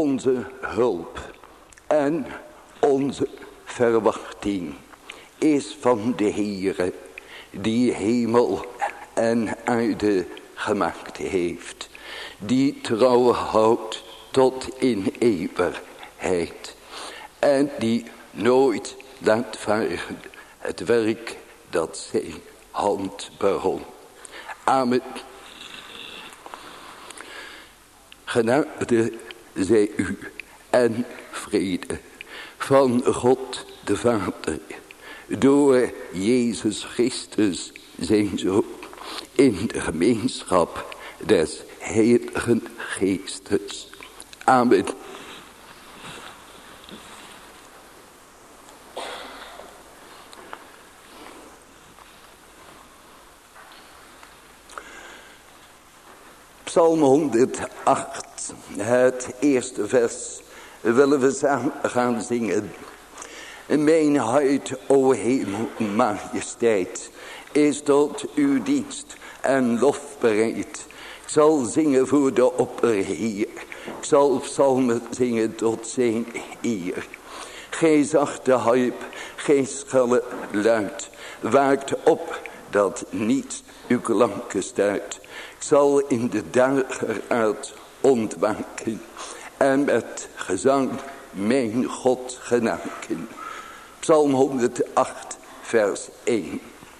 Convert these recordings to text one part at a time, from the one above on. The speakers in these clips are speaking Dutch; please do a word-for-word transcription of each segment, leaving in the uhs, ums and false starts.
onze hulp en onze verwachting is van de Heere, die hemel en aarde gemaakt heeft, die trouw houdt tot in eeuwigheid en die nooit laat varen het werk dat zijn hand begon. Amen. Genade zij u en vrede van God de Vader door Jezus Christus zijn Zoon in de gemeenschap des Heiligen Geestes. Amen. Psalm honderdacht, het eerste vers, willen we samen gaan zingen. Mijn hart, o hemel, majesteit, is tot uw dienst en lof bereid. Ik zal zingen voor de opperheer. Ik zal psalmen zingen tot zijn eer. Gij zachte harp, gij schelle luid, waakt op dat niets uw klanken stuit. Ik zal in de dageraad ontwaken en met gezang mijn God genaken. Psalm honderdacht, vers één.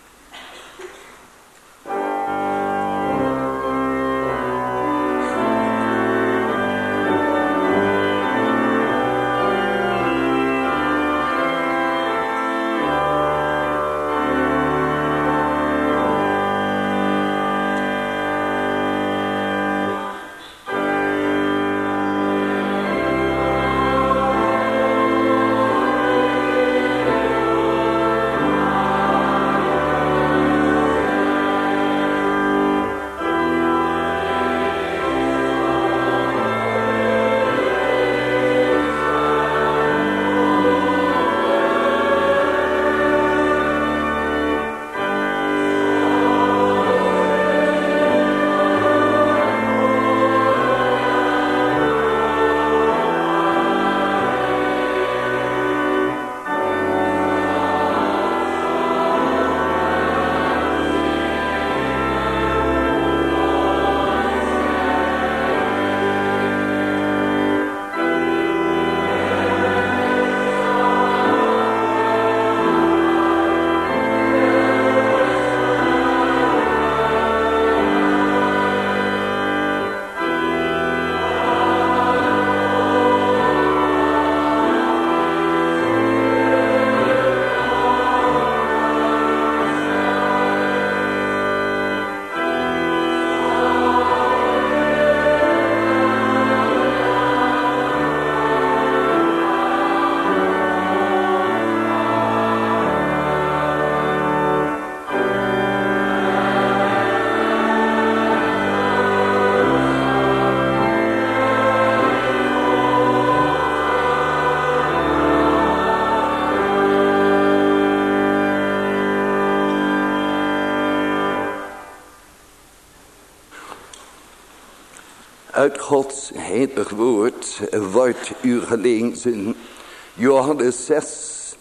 Uit Gods heilig woord wordt u gelezen Johannes zes,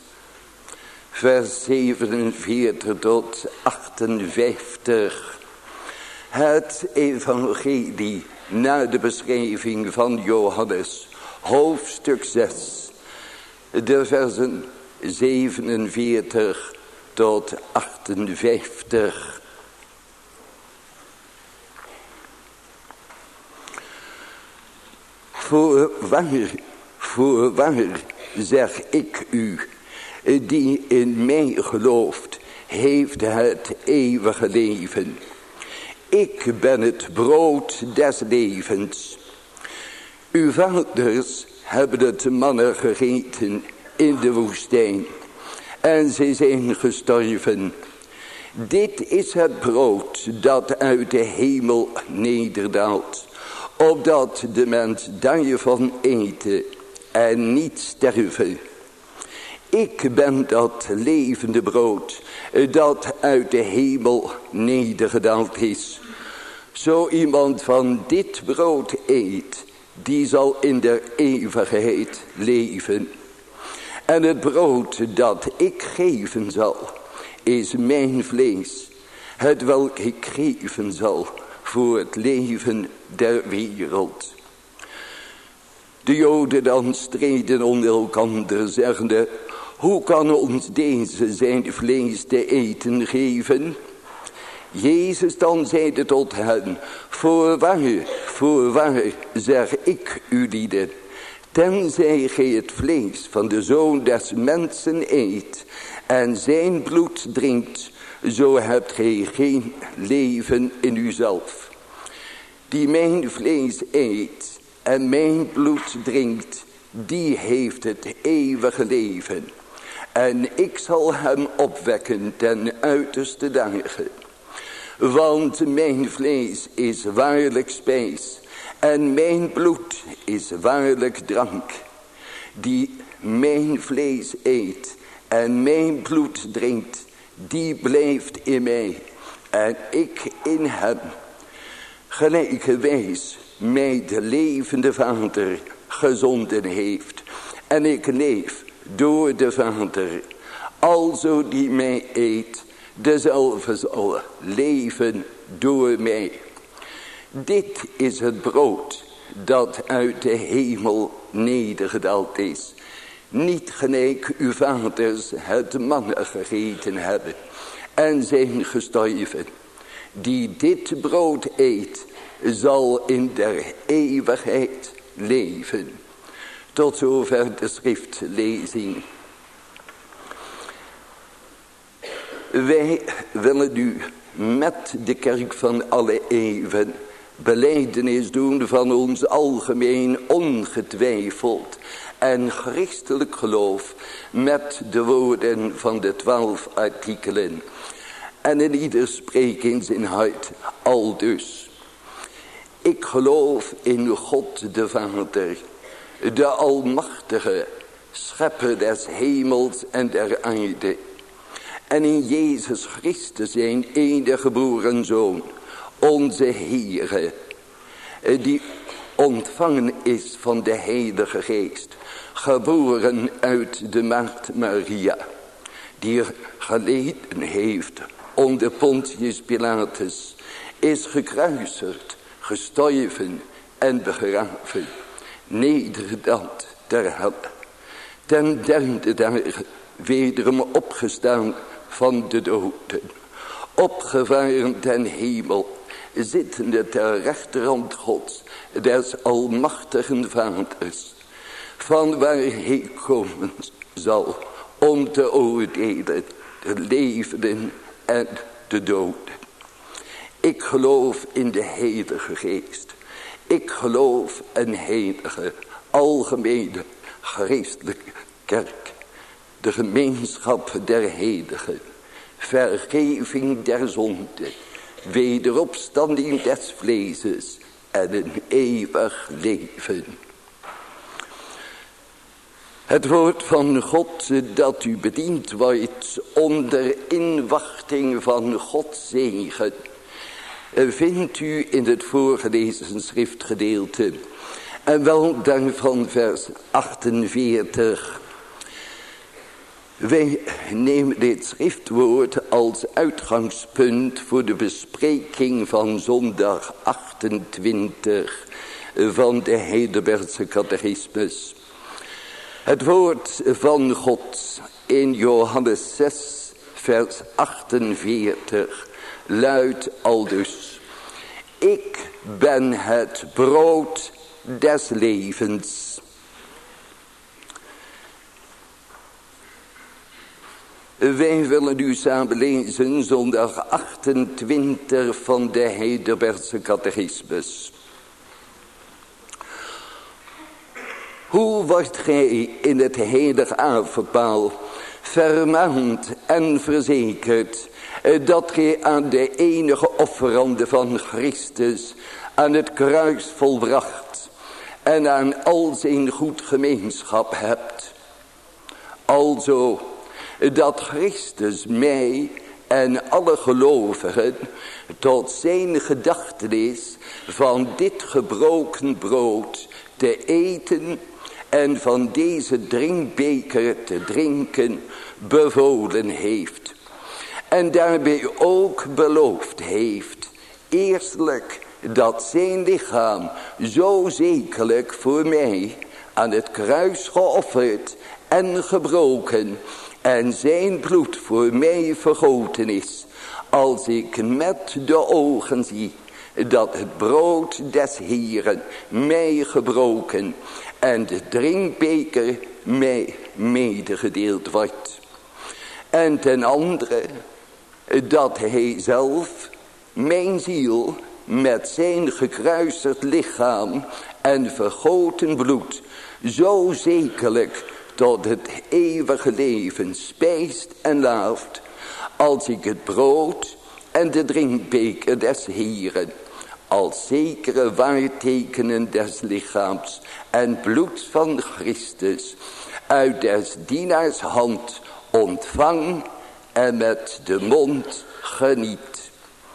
vers zevenenveertig tot achtenvijftig. Het evangelie naar de beschrijving van Johannes, hoofdstuk zes, de versen zevenenveertig tot achtenvijftig. Voorwaar, voorwaar zeg ik u, die in mij gelooft, heeft het eeuwige leven. Ik ben het brood des levens. Uw vaders hebben het manna gegeten in de woestijn en ze zijn gestorven. Dit is het brood dat uit de hemel nederdaalt, opdat de mens daarvan eten en niet sterven. Ik ben dat levende brood dat uit de hemel nedergedaald is. Zo iemand van dit brood eet die zal in de eeuwigheid leven. En het brood dat ik geven zal, is mijn vlees, het welk ik geven zal voor het leven der wereld. De Joden dan streden onder elkander, zeggende: hoe kan ons deze zijn vlees te eten geven? Jezus dan zeide tot hen: voorwaar, voorwaar zeg ik u lieden, tenzij gij het vlees van de Zoon des Mensen eet en zijn bloed drinkt, zo hebt gij geen leven in uzelf. Die mijn vlees eet en mijn bloed drinkt, die heeft het eeuwige leven. En ik zal hem opwekken ten uiterste dagen. Want mijn vlees is waarlijk spijs en mijn bloed is waarlijk drank. Die mijn vlees eet en mijn bloed drinkt, die blijft in mij en ik in hem. Gelijkerwijs mij de levende Vader gezonden heeft en ik leef door de Vader. Alzo die mij eet, dezelfde zal leven door mij. Dit is het brood dat uit de hemel nedergedaald is. Niet gelijk uw vaders het manna gegeten hebben en zijn gestorven. Die dit brood eet, zal in der eeuwigheid leven. Tot zover de schriftlezing. Wij willen nu met de kerk van alle eeuwen belijdenis doen van ons algemeen ongetwijfeld en christelijk geloof met de woorden van de twaalf artikelen. En in ieder spreekt in zijn hart aldus: ik geloof in God de Vader, de almachtige, schepper des hemels en der aarde. En in Jezus Christus zijn enige geboren Zoon, onze Heere, die ontvangen is van de Heilige Geest, geboren uit de maagd Maria, die geleden heeft onder Pontius Pilatus, is gekruisigd, gestorven en begraven, nedergedaald ter hel, ten derde dag wederom opgestaan van de doden, opgevaren ten hemel, zittende ter rechterhand Gods, des almachtigen Vaders, van waar hij komen zal om te oordelen de levenden en de doden. Ik geloof in de Heilige Geest. Ik geloof een heilige, algemene, geestelijke kerk. De gemeenschap der heiligen, vergeving der zonde, wederopstanding des vleeses en een eeuwig leven. Het woord van God dat u bediend wordt onder inwachting van Gods zegen, vindt u in het voorgelezen schriftgedeelte, en wel daarvan vers achtenveertig. Wij nemen dit schriftwoord als uitgangspunt voor de bespreking van zondag achtentwintig van de Heidelbergse catechismus. Het woord van God in Johannes zes vers achtenveertig luidt aldus: ik ben het brood des levens. Wij willen nu samen lezen zondag achtentwintig van de Heidelbergse catechismus. Hoe wordt gij in het heilig avondmaal vermaand en verzekerd dat gij aan de enige offerande van Christus aan het kruis volbracht en aan al zijn goed gemeenschap hebt? Alzo dat Christus mij en alle gelovigen tot zijn gedachtenis van dit gebroken brood te eten en van deze drinkbeker te drinken bevolen heeft. En daarbij ook beloofd heeft, eerstelijk dat zijn lichaam zo zekerlijk voor mij aan het kruis geofferd en gebroken en zijn bloed voor mij vergoten is, als ik met de ogen zie dat het brood des Heeren mij gebroken en de drinkbeker mij medegedeeld wordt. En ten andere dat hij zelf mijn ziel met zijn gekruisigd lichaam en vergoten bloed zo zekerlijk tot het eeuwige leven spijst en laaft, als ik het brood en de drinkbeker des Heeren als zekere waartekenen des lichaams en bloed van Christus uit des dienaars hand ontvang en met de mond geniet.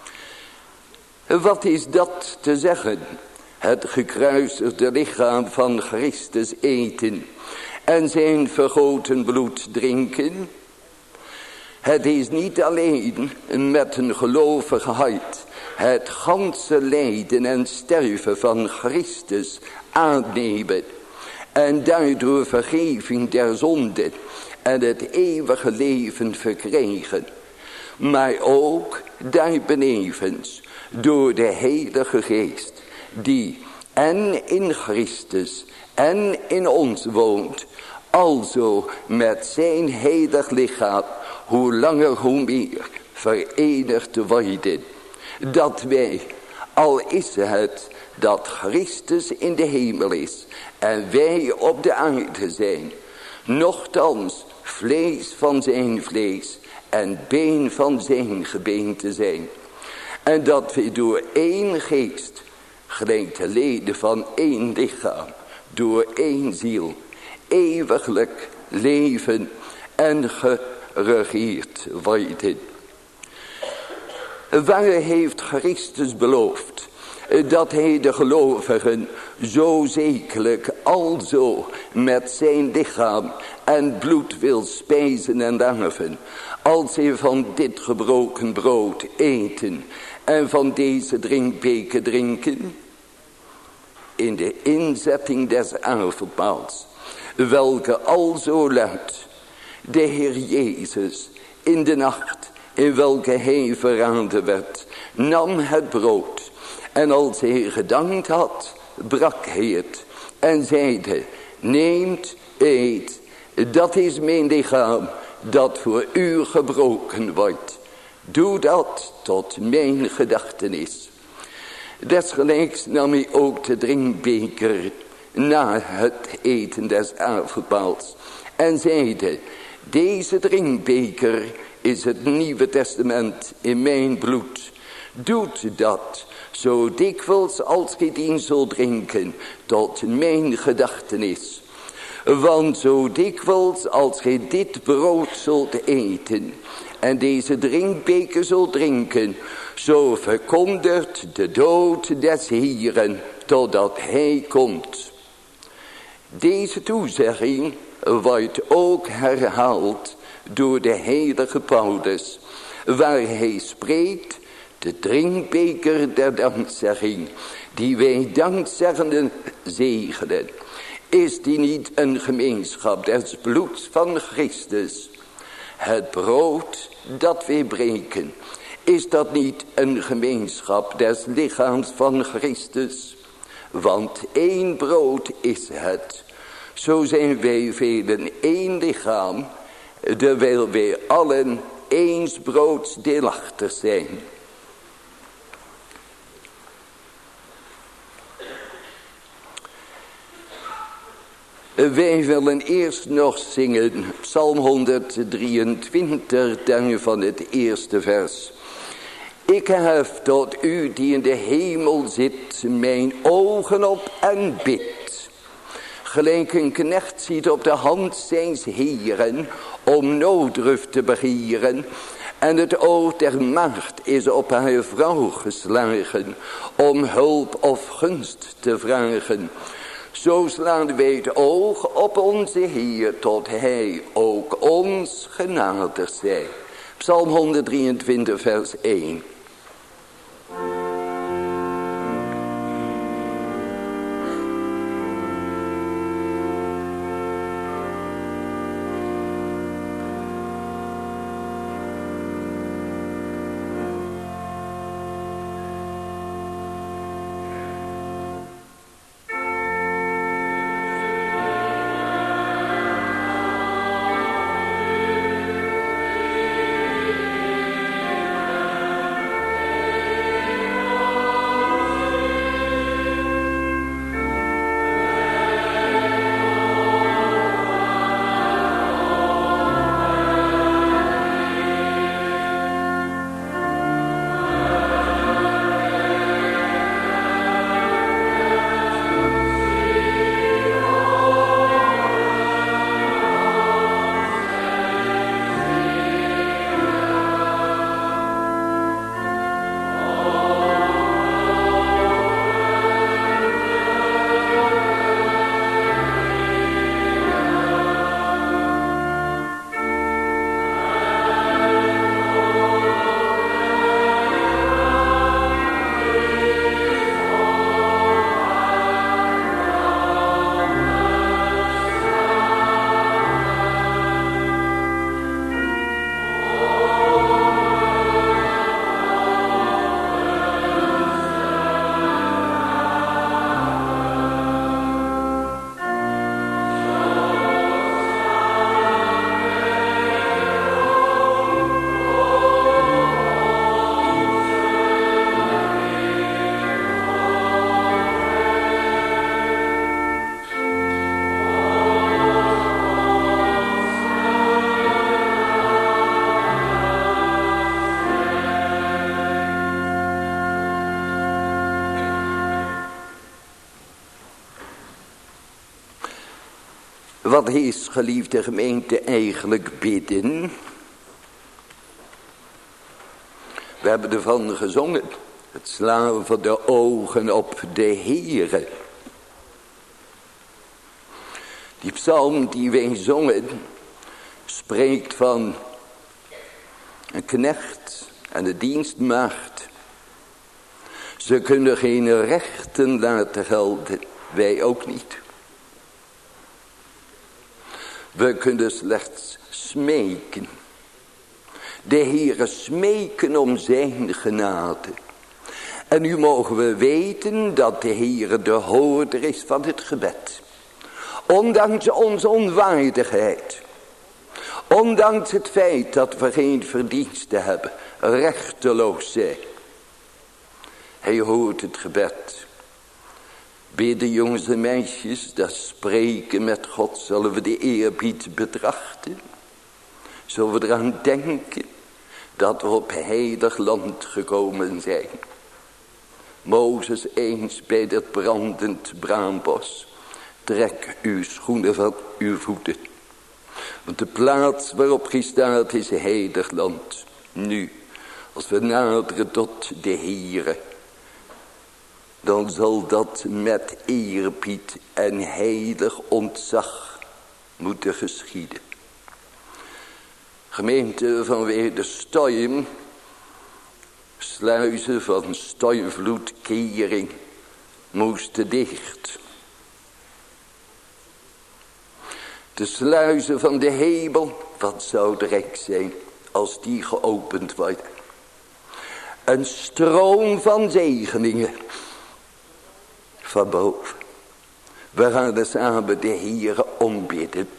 Wat is dat te zeggen? Het gekruisigde lichaam van Christus eten en zijn vergoten bloed drinken. Het is niet alleen met een gelovige hart het ganse lijden en sterven van Christus aannemen en daardoor vergeving der zonde en het eeuwige leven verkrijgen, maar ook daarbenevens door de Heilige Geest, die en in Christus en in ons woont, alzo met zijn heilig lichaam, hoe langer hoe meer verenigd worden, dat wij, al is het dat Christus in de hemel is en wij op de aarde zijn, nochtans vlees van zijn vlees en been van zijn gebeente zijn. En dat we door één geest, gelijk de leden van één lichaam, door één ziel, eeuwiglijk leven en geregeerd worden. Waar heeft Christus beloofd dat hij de gelovigen zo zekerlijk alzo met zijn lichaam en bloed wil spijzen en larven, als hij van dit gebroken brood eten en van deze drinkbeker drinken? In de inzetting des avondmaals, welke alzo luidt: de Heer Jezus in de nacht in welke hij verraden werd, nam het brood en als hij gedankt had, brak hij het en zeide: neemt, eet, dat is mijn lichaam dat voor u gebroken wordt. Doe dat tot mijn gedachtenis. Desgelijks nam hij ook de drinkbeker na het eten des avondmaals en zeide: deze drinkbeker is het Nieuwe Testament in mijn bloed. Doet dat zo dikwijls als gij dien zult drinken tot mijn gedachtenis. Want zo dikwijls als gij dit brood zult eten en deze drinkbeker zult drinken, zo verkondigt de dood des Heeren totdat hij komt. Deze toezegging wordt ook herhaald door de heilige Paulus, waar hij spreekt: de drinkbeker der dankzegging, die wij dankzeggenden zegenen, is die niet een gemeenschap des bloeds van Christus? Het brood dat wij breken, is dat niet een gemeenschap des lichaams van Christus? Want één brood is het. Zo zijn wij velen één lichaam, terwijl wij allen eens broods deelachtig zijn. Wij willen eerst nog zingen Psalm honderddrieëntwintig, daarvan het eerste vers. Ik hef tot u die in de hemel zit mijn ogen op en bid. Gelijk een knecht ziet op de hand zijns heren om nooddruf te begieren, en het oog der maagd is op haar vrouw geslagen om hulp of gunst te vragen. Zo slaan wij het oog op onze Heer, tot Hij ook ons genadig zij. Psalm honderddrieëntwintig vers één. Wat is, geliefde gemeente, eigenlijk bidden? We hebben ervan gezongen. Het slaan van de ogen op de Heere. Die psalm die wij zongen spreekt van een knecht en een dienstmaagd. Ze kunnen geen rechten laten gelden, wij ook niet. We kunnen slechts smeken. De Heere smeken om zijn genade. En nu mogen we weten dat de Heere de hoorder is van het gebed. Ondanks onze onwaardigheid. Ondanks het feit dat we geen verdiensten hebben. Rechteloos zijn. Hij hoort het gebed. Bidden jongens en meisjes, dat spreken met God, zullen we de eerbied betrachten. Zullen we eraan denken dat we op heilig land gekomen zijn. Mozes eens bij dat brandend braambos. Trek uw schoenen van uw voeten. Want de plaats waarop gij staat is heilig land. Nu, als we naderen tot de Heere, dan zal dat met eerbied en heilig ontzag moeten geschieden. Gemeente vanwege de storm, sluizen van stormvloedkering moesten dicht. De sluizen van de hemel, wat zou de rek zijn als die geopend worden. Een stroom van zegeningen van boven. We gaan er samen de Heere ombidden.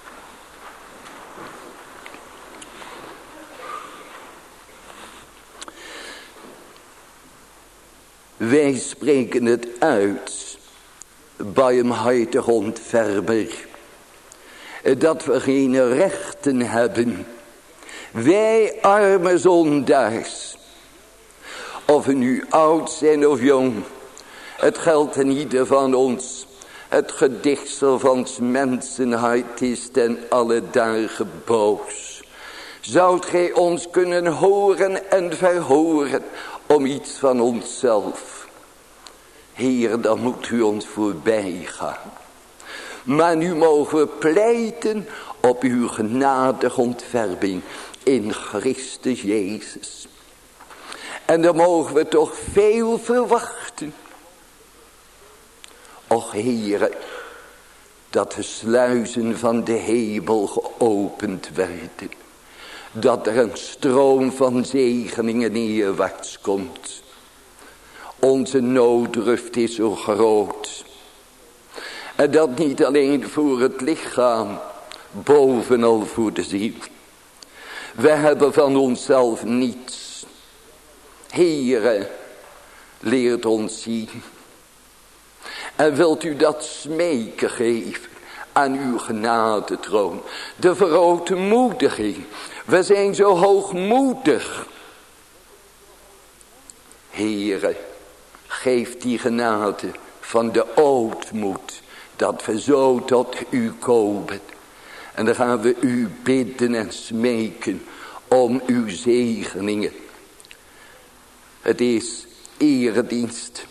Wij spreken het uit, barmhartig ontfermer, dat we geen rechten hebben. Wij arme zondaars, of we nu oud zijn of jong, het geldt in ieder van ons. Het gedichtsel van 's mensenhart is ten alle dagen boos. Zoudt gij ons kunnen horen en verhoren om iets van onszelf? Heer, dan moet u ons voorbij gaan. Maar nu mogen we pleiten op uw genadige ontferming in Christus Jezus. En dan mogen we toch veel verwachten. Och Heere, dat de sluizen van de hemel geopend werden. Dat er een stroom van zegeningen neerwaarts komt. Onze nooddruft is zo groot. En dat niet alleen voor het lichaam, bovenal voor de ziel. We hebben van onszelf niets. Heere, leert ons zien. En wilt u dat smeken geven aan uw genadetroon. De verootmoediging. We zijn zo hoogmoedig. Heere, geef die genade van de ootmoed. Dat we zo tot u komen. En dan gaan we u bidden en smeken om uw zegeningen. Het is eredienst.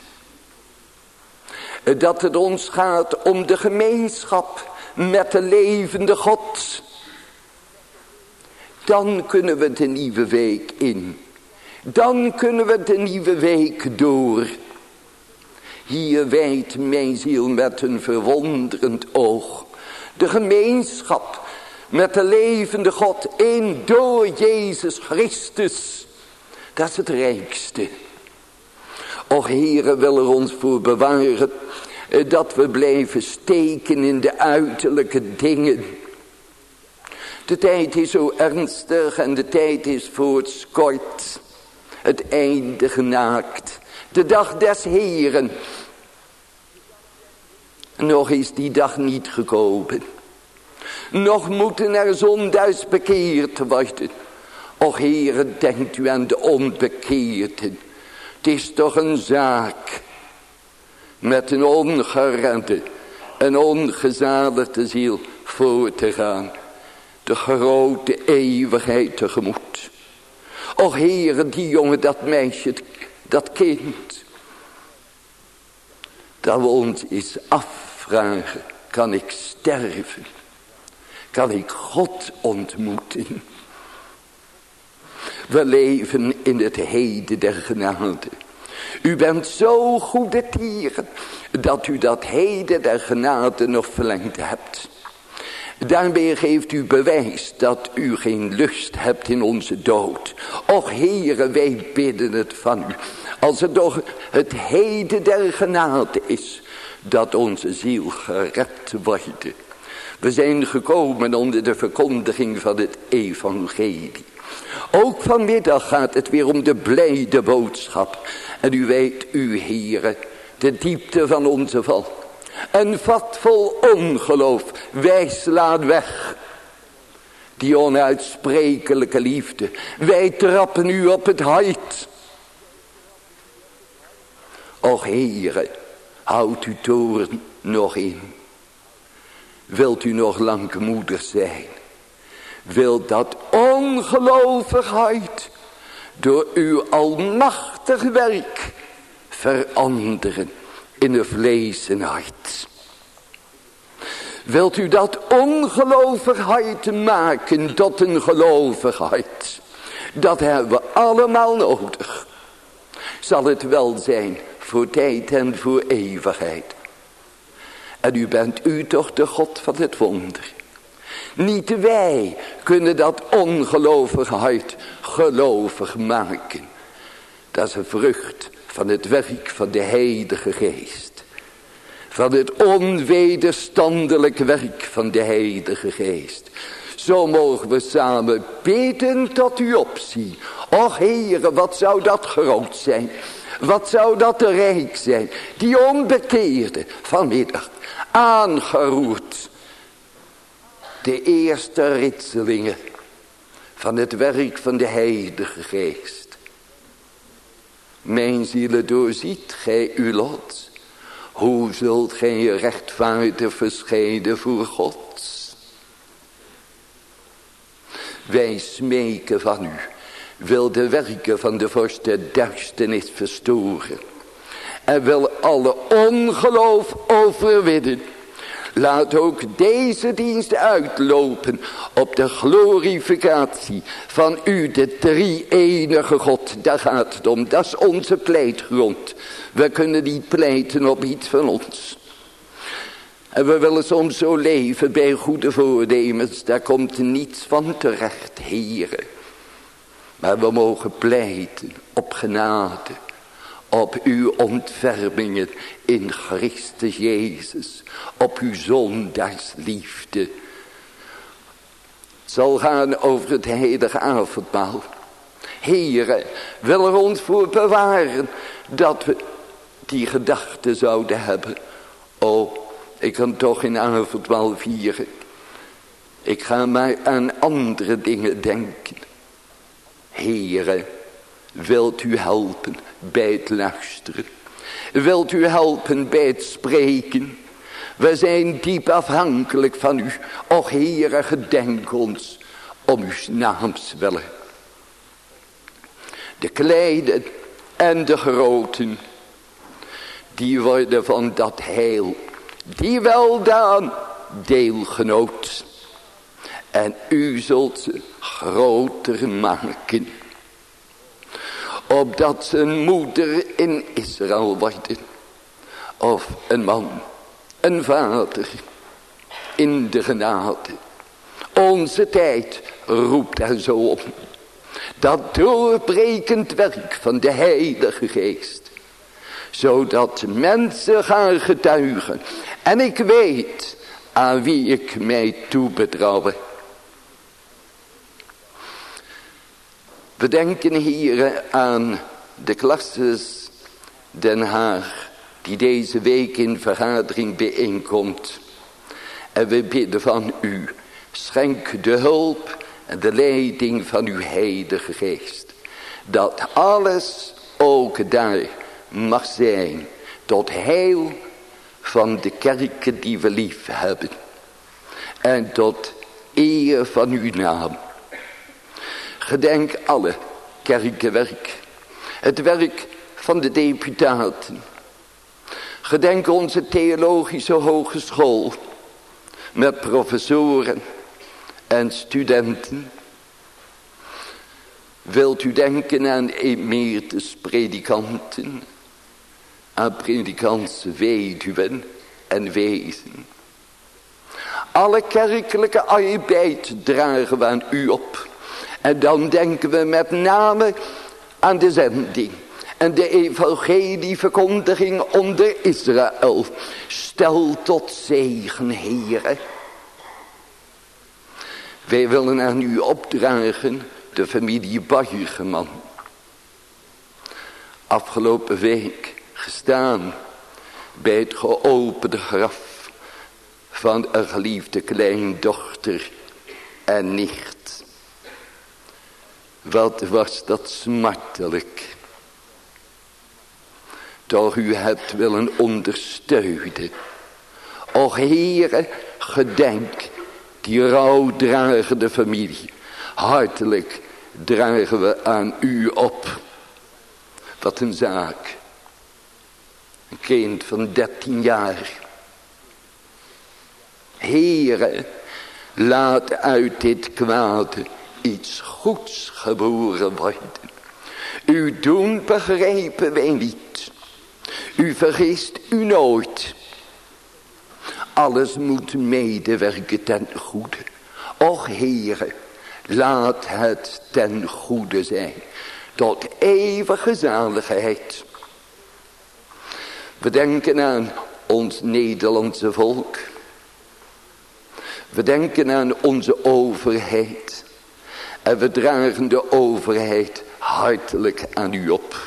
Dat het ons gaat om de gemeenschap met de levende God. Dan kunnen we de nieuwe week in. Dan kunnen we de nieuwe week door. Hier wijdt mijn ziel met een verwonderend oog. De gemeenschap met de levende God in door Jezus Christus. Dat is het rijkste. Och Heere, wil er ons voor bewaren dat we blijven steken in de uiterlijke dingen. De tijd is zo ernstig en de tijd is voortskort. Het einde genaakt. De dag des Heeren. Nog is die dag niet gekomen. Nog moeten er zondaars bekeerd worden. Och Heere, denkt u aan de onbekeerden. Het is toch een zaak met een ongeredde en ongezaligde ziel voor te gaan. De grote eeuwigheid tegemoet. Och Heere, die jongen, dat meisje, dat kind. Dat we ons eens afvragen. Kan ik sterven? Kan ik God ontmoeten? We leven in het heden der genade. U bent zo goede tieren dat u dat heden der genade nog verlengd hebt. Daarmee geeft u bewijs dat u geen lust hebt in onze dood. Och Heere, wij bidden het van u. Als het toch het heden der genade is, dat onze ziel gered wordt. We zijn gekomen onder de verkondiging van het evangelie. Ook vanmiddag gaat het weer om de blijde boodschap. En u weet, u Heere, de diepte van onze val. Een vat vol ongeloof, wij slaan weg. Die onuitsprekelijke liefde, wij trappen u op het hart. Och Heere, houdt uw toorn nog in. Wilt u nog langmoedig zijn? Wil dat ongelovig hart door uw almachtig werk veranderen in een vlees en hart? Wilt u dat ongelovig hart maken tot een gelovig hart? Dat hebben we allemaal nodig. Zal het wel zijn voor tijd en voor eeuwigheid. En u bent u toch de God van het wonder. Niet wij kunnen dat ongelovige hart gelovig maken. Dat is een vrucht van het werk van de Heilige Geest. Van het onwederstandelijke werk van de Heilige Geest. Zo mogen we samen bidden tot u opzien. Och Heere, wat zou dat groot zijn. Wat zou dat rijk zijn. Die onbekeerde vanmiddag aangeroerd. De eerste ritselingen van het werk van de Heilige Geest. Mijn zielen, doorziet gij uw lot. Hoe zult gij je rechtvaardig verschijnen voor God? Wij smeken van u. Wil de werken van de vorst der duisternis verstoren. en wil alle ongeloof overwinnen. Laat ook deze dienst uitlopen op de glorificatie van u, de drie-enige God. Daar gaat het om, dat is onze pleitgrond. We kunnen niet pleiten op iets van ons. En we willen soms zo leven bij goede voornemens, daar komt niets van terecht, Heere. Maar we mogen pleiten op genade, op uw ontfermingen in Christus Jezus, op uw zondaarsliefde. Het zal gaan over het heilige avondmaal. Heere, wil er ons voor bewaren dat we die gedachte zouden hebben. Oh, ik kan toch geen avondmaal vieren. Ik ga maar aan andere dingen denken. Heere, wilt u helpen bij het luisteren? Wilt u helpen bij het spreken? We zijn diep afhankelijk van u. Och Heere, gedenk ons om uw naams willen. De kleinen en de groten, die worden van dat heil, die weldaan deelgenoot. En u zult ze groter maken, opdat ze een moeder in Israël worden, of een man, een vader in de genade. Onze tijd roept er zo op. Dat doorbrekend werk van de Heilige Geest, zodat mensen gaan getuigen. En ik weet aan wie ik mij toebetrouw. We denken hier aan de klasses Den Haag, die deze week in vergadering bijeenkomt. En we bidden van u, schenk de hulp en de leiding van uw Heilige Geest. Dat alles ook daar mag zijn tot heil van de kerken die we lief hebben. En tot eer van uw naam. Gedenk alle kerkenwerk. Het werk van de deputaten. Gedenk onze theologische hogeschool. Met professoren en studenten. Wilt u denken aan emeritus predikanten. Aan predikantse weduwen en wezen. Alle kerkelijke arbeid dragen we aan u op. En dan denken we met name aan de zending. En de evangelieverkondiging onder Israël. Stel tot zegen, Heere. Wij willen aan u opdragen de familie Buigeman. Afgelopen week gestaan bij het geopende graf van een geliefde kleindochter en nicht. Wat was dat smartelijk. Toch u hebt willen ondersteunen. Och Heere, gedenk die rouwdragende familie. Hartelijk dragen we aan u op. Wat een zaak. Een kind van dertien jaar. Heere, laat uit dit kwade iets goeds geboren worden. Uw doen begrijpen wij niet. U vergist u nooit. Alles moet medewerken ten goede. Och Heere, laat het ten goede zijn. Tot eeuwige zaligheid. We denken aan ons Nederlandse volk. We denken aan onze overheid. En we dragen de overheid hartelijk aan u op.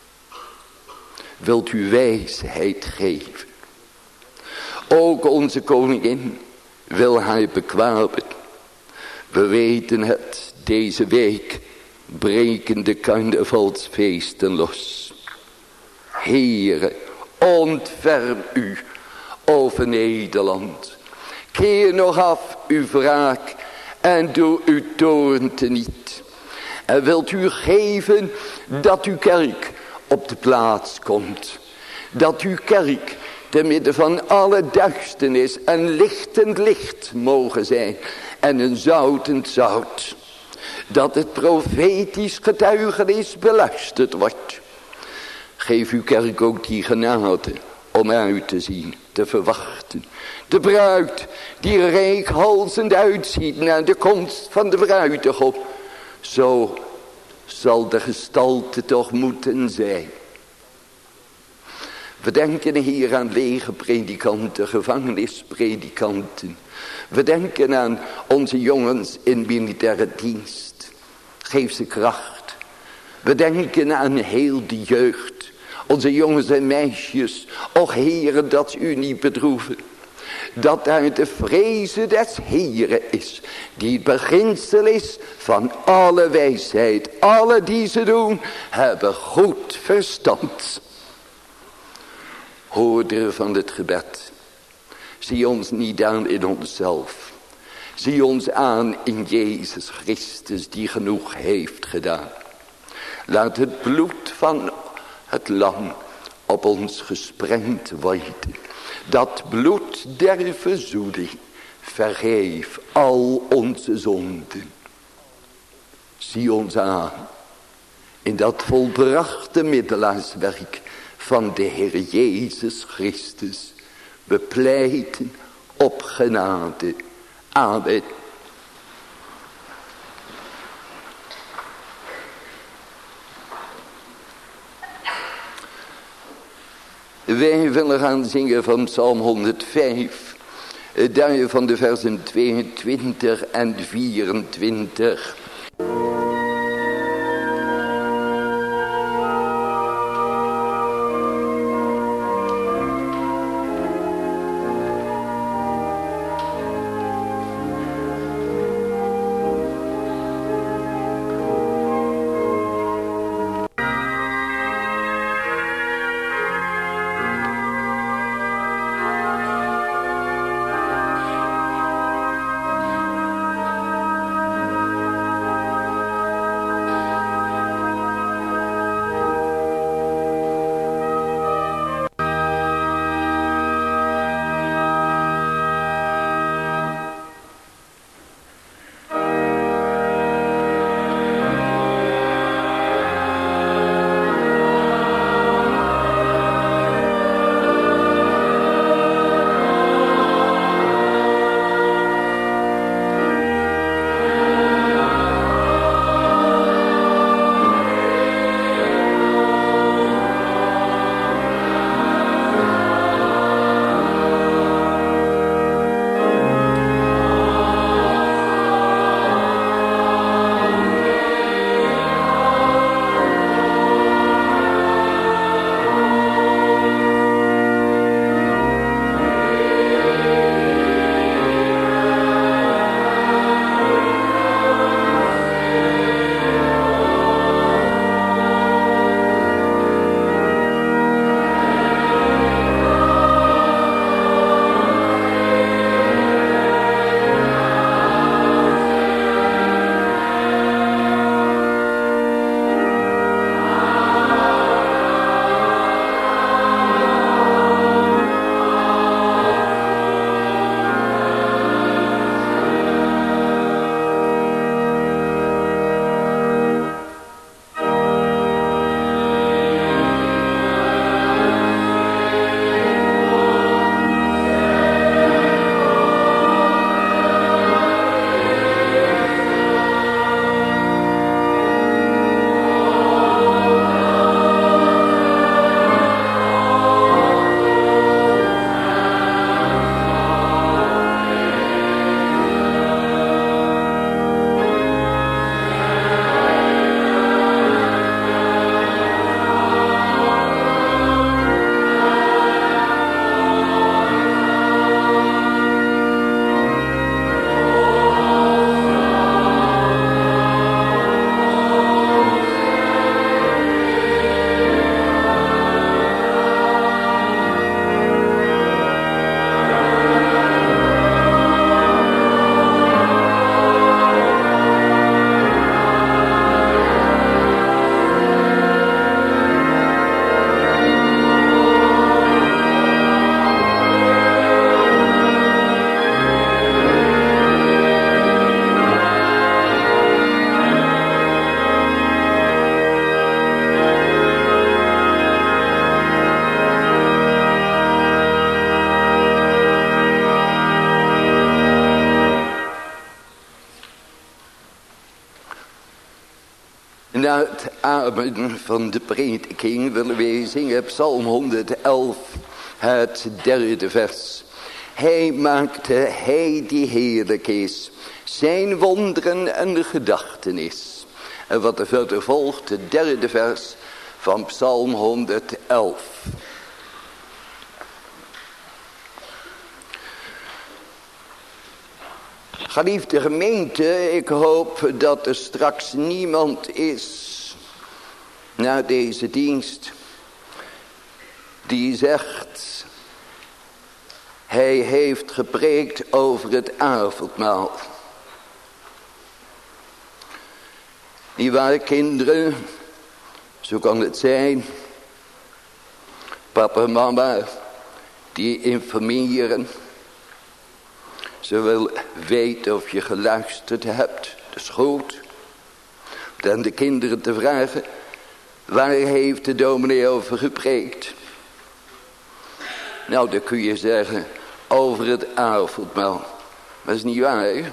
Wilt u wijsheid geven. Ook onze koningin wil haar bekwamen. We weten het, deze week breken de carnavalsfeesten los. Heere, ontferm u over Nederland. Keer nog af uw wraak en doe uw toorn teniet. En wilt u geven dat uw kerk op de plaats komt. Dat uw kerk te midden van alle duisternis een lichtend licht mogen zijn. En een zoutend zout. Dat het profetisch getuigenis beluisterd wordt. Geef uw kerk ook die genade om uit te zien, te verwachten. De bruid die reikhalzend uitziet naar de komst van de bruidegom. Zo zal de gestalte toch moeten zijn. We denken hier aan lege predikanten, gevangenispredikanten. We denken aan onze jongens in militaire dienst. Geef ze kracht. We denken aan heel de jeugd. Onze jongens en meisjes. Och Heere, dat u niet bedroeven. Dat uit de vrezen des Heeren is. Die het beginsel is van alle wijsheid. Alle die ze doen, hebben goed verstand. Hoorder van het gebed. Zie ons niet aan in onszelf. Zie ons aan in Jezus Christus die genoeg heeft gedaan. Laat het bloed van het lam op ons gesprengd worden. Dat bloed der verzoening vergeef al onze zonden. Zie ons aan in dat volbrachte middelaarswerk van de Heer Jezus Christus. We pleiten op genade. Amen. Wij willen gaan zingen van Psalm honderdvijf. Daar van de versen tweeëntwintig en vierentwintig. Na het amen van de prediking willen we zingen Psalm honderdelf, het derde vers. Hij maakte, hij die heerlijk is, zijn wonderen en gedachtenis. En wat er verder volgt, het derde vers van Psalm honderdelf. Geliefde gemeente, ik hoop dat er straks niemand is na deze dienst die zegt, hij heeft gepreekt over het avondmaal. Die waren kinderen, zo kan het zijn, papa en mama, die informeren. Ze wil weten of je geluisterd hebt. Dat is goed. Dan de kinderen te vragen, waar heeft de dominee over gepreekt? Nou, dan kun je zeggen, over het avondmaal. Maar dat is niet waar.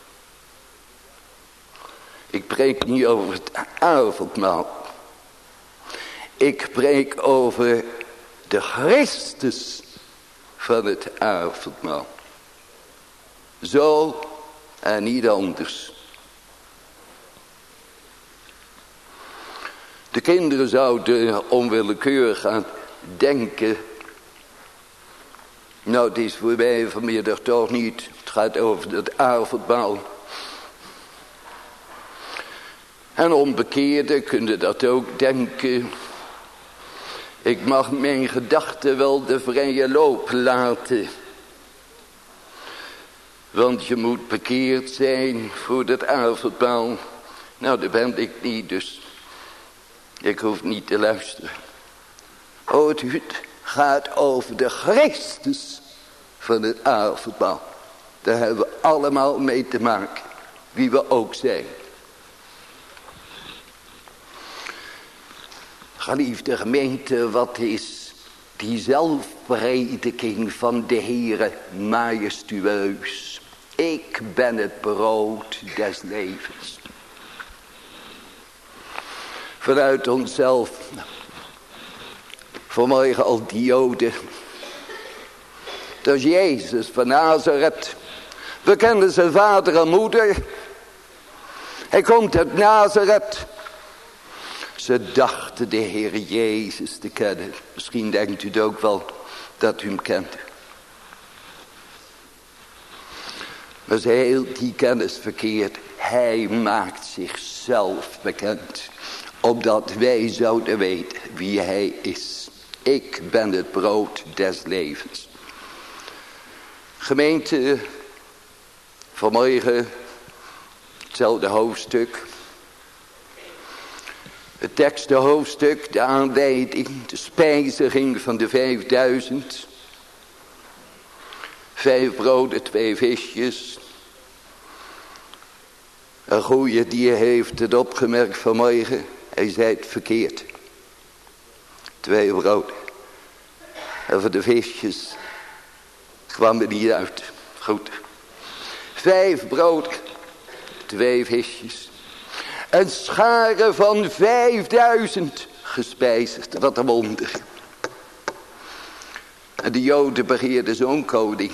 Ik preek niet over het avondmaal. Ik preek over de Christus van het avondmaal. Zo en niet anders. De kinderen zouden onwillekeurig gaan denken, nou, het is voor mij vanmiddag toch niet. Het gaat over het avondmaal. En onbekeerden kunnen dat ook denken. Ik mag mijn gedachten wel de vrije loop laten. Want je moet bekeerd zijn voor het avondmaal. Nou, dat ben ik niet, dus ik hoef niet te luisteren. Oh, het gaat over de Christus van het avondmaal. Daar hebben we allemaal mee te maken, wie we ook zijn. Geliefde gemeente, wat is die zelfprediking van de Heere majestueus. Ik ben het brood des levens. Vanuit onszelf, vanmorgen al die Joden. Dat is Jezus van Nazareth. We kennen zijn vader en moeder. Hij komt uit Nazareth. Ze dachten de Heer Jezus te kennen. Misschien denkt u het ook wel dat u hem kent. Maar ze heel die kennis verkeerd. Hij maakt zichzelf bekend. Opdat wij zouden weten wie hij is. Ik ben het brood des levens. Gemeente, vanmorgen hetzelfde hoofdstuk. Het tekst, de hoofdstuk, de aanleiding, de spijziging van de vijfduizend. Vijf broden, twee visjes. Een goeie die heeft het opgemerkt vanmorgen. Hij zei het verkeerd. Twee broden. En voor de visjes kwam er niet uit. Goed. Vijf broden, twee visjes. Een schare van vijfduizend gespijzigd. Wat een wonder. En de Joden begeerden zo'n koning.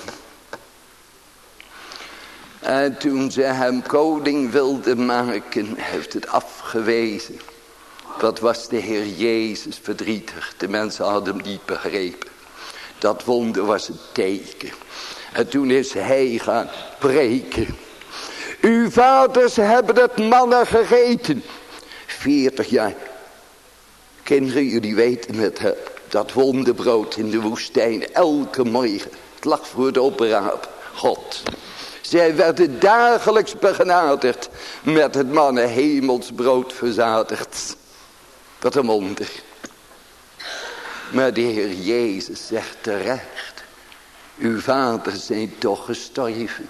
En toen ze hem koning wilden maken, heeft het afgewezen. Wat was de Heer Jezus verdrietig. De mensen hadden hem niet begrepen. Dat wonder was een teken. En toen is hij gaan preken. Uw vaders hebben het manna gegeten. Veertig jaar. Kinderen, jullie weten het. Hè? Dat wonderbrood in de woestijn. Elke morgen. Het lag voor de opraap. God. Zij werden dagelijks begenadigd. Met het manna hemelsbrood verzadigd. Wat een wonder. Maar de Heer Jezus zegt terecht. Uw vaders zijn toch gestorven.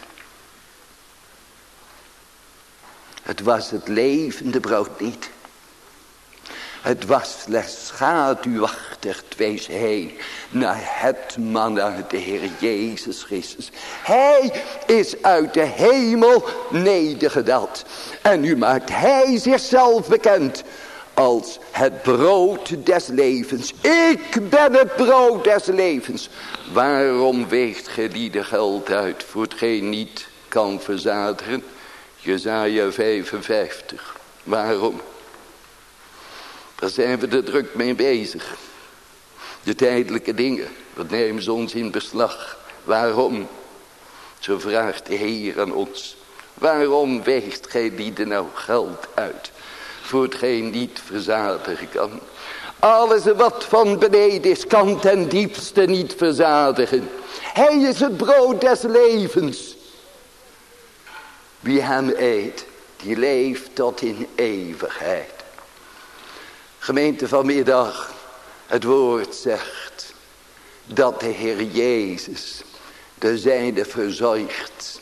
Het was het levende brood niet. Het was slechts schaduwachtig wees heen naar het man uit de Heer Jezus Christus. Hij is uit de hemel nedergedaald. En nu maakt hij zichzelf bekend als het brood des levens. Ik ben het brood des levens. Waarom weegt gij die de geld uit voor hetgeen niet kan verzadigen? Jesaja vijfenvijftig. Waarom? Daar zijn we er druk mee bezig. De tijdelijke dingen, wat nemen ze ons in beslag? Waarom? Zo vraagt de Heer aan ons. Waarom weegt gij die er nou geld uit voor hetgeen niet verzadigen kan? Alles wat van beneden is, kan ten diepste niet verzadigen. Hij is het brood des levens. Wie hem eet, die leeft tot in eeuwigheid. Gemeente vanmiddag, het woord zegt dat de Heer Jezus de zijne verzorgt.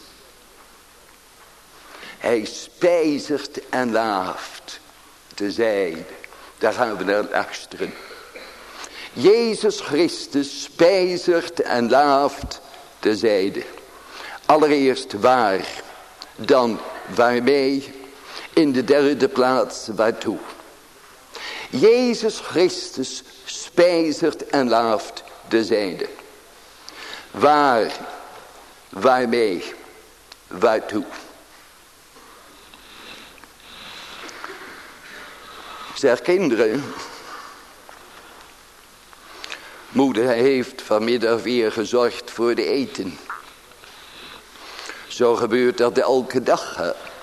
Hij spijzigt en laaft de zijde. Daar gaan we naar luisteren. Jezus Christus spijzigt en laaft de zijde. Allereerst waar, dan waarmee, in de derde plaats waartoe. Jezus Christus spijzigt en laaft de zijde. Waar, waarmee, waartoe. Zeg kinderen, moeder heeft vanmiddag weer gezorgd voor de eten. Zo gebeurt dat elke dag.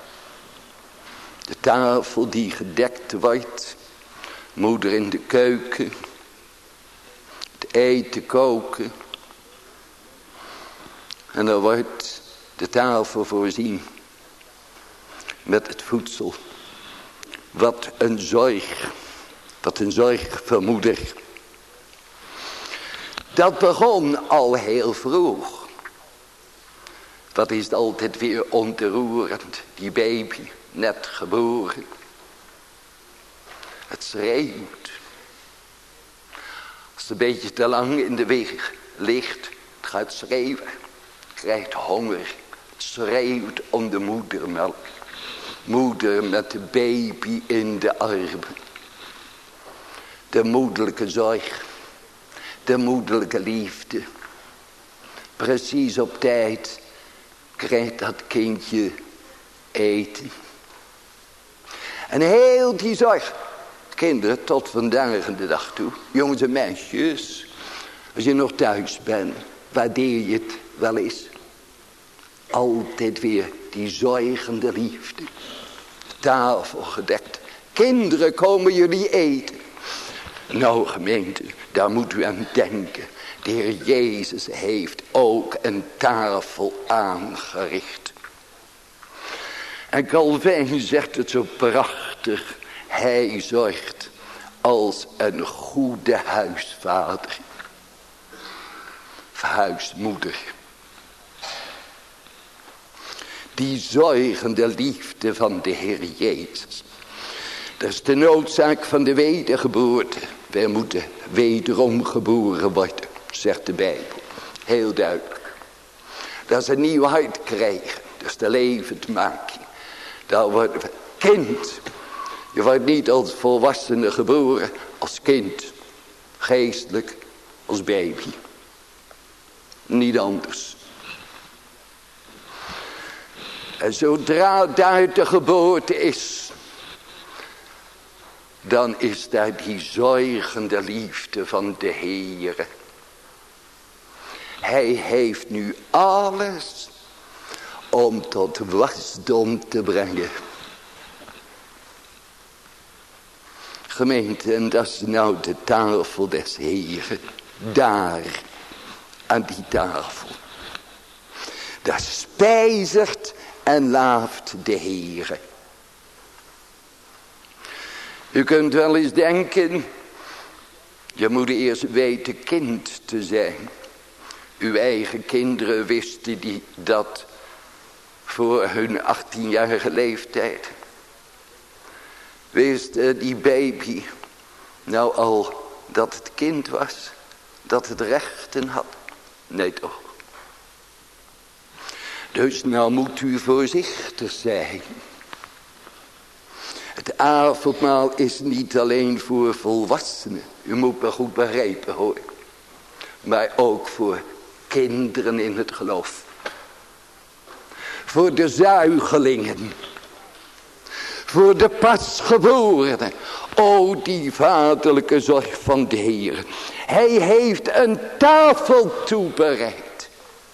De tafel die gedekt wordt, moeder in de keuken, het eten koken. En dan wordt de tafel voorzien met het voedsel. Wat een zorg, wat een zorg voor moeder. Dat begon al heel vroeg. Wat is het altijd weer ontroerend, die baby, net geboren. Het schreeuwt. Als het een beetje te lang in de weg ligt, het gaat schreeuwen. Het krijgt honger, het schreeuwt om de moedermelk. Moeder met de baby in de armen. De moederlijke zorg. De moederlijke liefde. Precies op tijd krijgt dat kindje eten. En heel die zorg. Kinderen tot vandaag de dag toe. Jongens en meisjes. Als je nog thuis bent. Waardeer je het wel eens. Altijd weer die zorgende liefde. Tafel gedekt. Kinderen, komen jullie eten? Nou gemeente, daar moet u aan denken. De Heer Jezus heeft ook een tafel aangericht. En Calvijn zegt het zo prachtig. Hij zorgt als een goede huisvader. Of huismoeder. Die zorgende liefde van de Heer Jezus. Dat is de noodzaak van de wedergeboorte. Wij moeten wederom geboren worden, zegt de Bijbel. Heel duidelijk. Dat is een nieuw hart krijgen. Dat is de levendmaking. Daar worden we kind. Je wordt niet als volwassene geboren, als kind. Geestelijk, als baby. Niet anders. En zodra daar de geboorte is, dan is daar die zorgende liefde van de Heere. Hij heeft nu alles om tot wasdom te brengen. Gemeente, en dat is nou de tafel des Heeren. Daar, aan die tafel. Daar spijzigt en laaft de Heere. U kunt wel eens denken, je moet eerst weten kind te zijn. Uw eigen kinderen wisten die dat voor hun achttienjarige leeftijd. Wist die baby Nou al dat het kind was, dat het rechten had. Nee toch. Dus nou moet u voorzichtig zijn. Het avondmaal is niet alleen voor volwassenen. U moet me goed begrijpen hoor. Maar ook voor kinderen in het geloof. Voor de zuigelingen. Voor de pasgeborenen. O die vaderlijke zorg van de Heer. Hij heeft een tafel toebereid.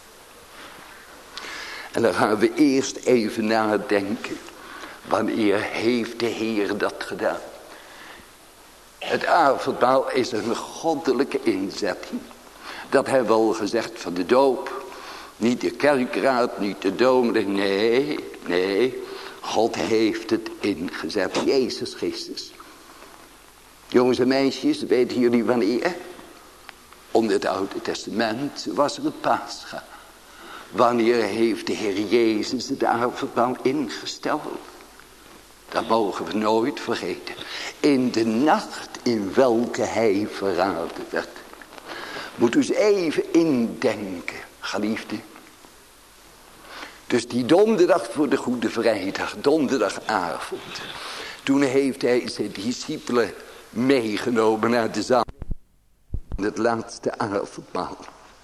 En dan gaan we eerst even nadenken. Wanneer heeft de Heer dat gedaan? Het avondmaal is een goddelijke inzetting. Dat hebben we al gezegd van de doop. Niet de kerkraad, niet de dominee. Nee, nee. God heeft het ingezet. Jezus Christus. Jongens en meisjes, weten jullie wanneer? Onder het Oude Testament was er het Pascha. Wanneer heeft de Heer Jezus het avondmaal ingesteld? Dat mogen we nooit vergeten. In de nacht in welke hij verraden werd. Moet u eens even indenken, geliefde. Dus die donderdag voor de Goede Vrijdag, donderdagavond. Toen heeft hij zijn discipelen meegenomen naar de zaal. Het laatste avondmaal.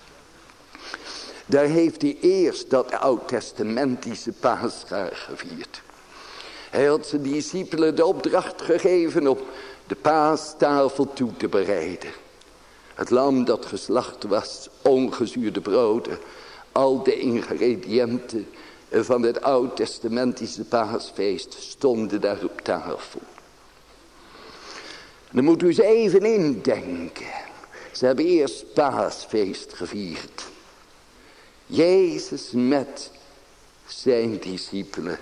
Daar heeft hij eerst dat oud-testamentische Pascha gevierd. Hij had zijn discipelen de opdracht gegeven om de paastafel toe te bereiden. Het lam dat geslacht was, ongezuurde broden, al de ingrediënten van het oud-testamentische paasfeest stonden daar op tafel. Dan moet u eens even indenken. Ze hebben eerst paasfeest gevierd. Jezus met zijn discipelen.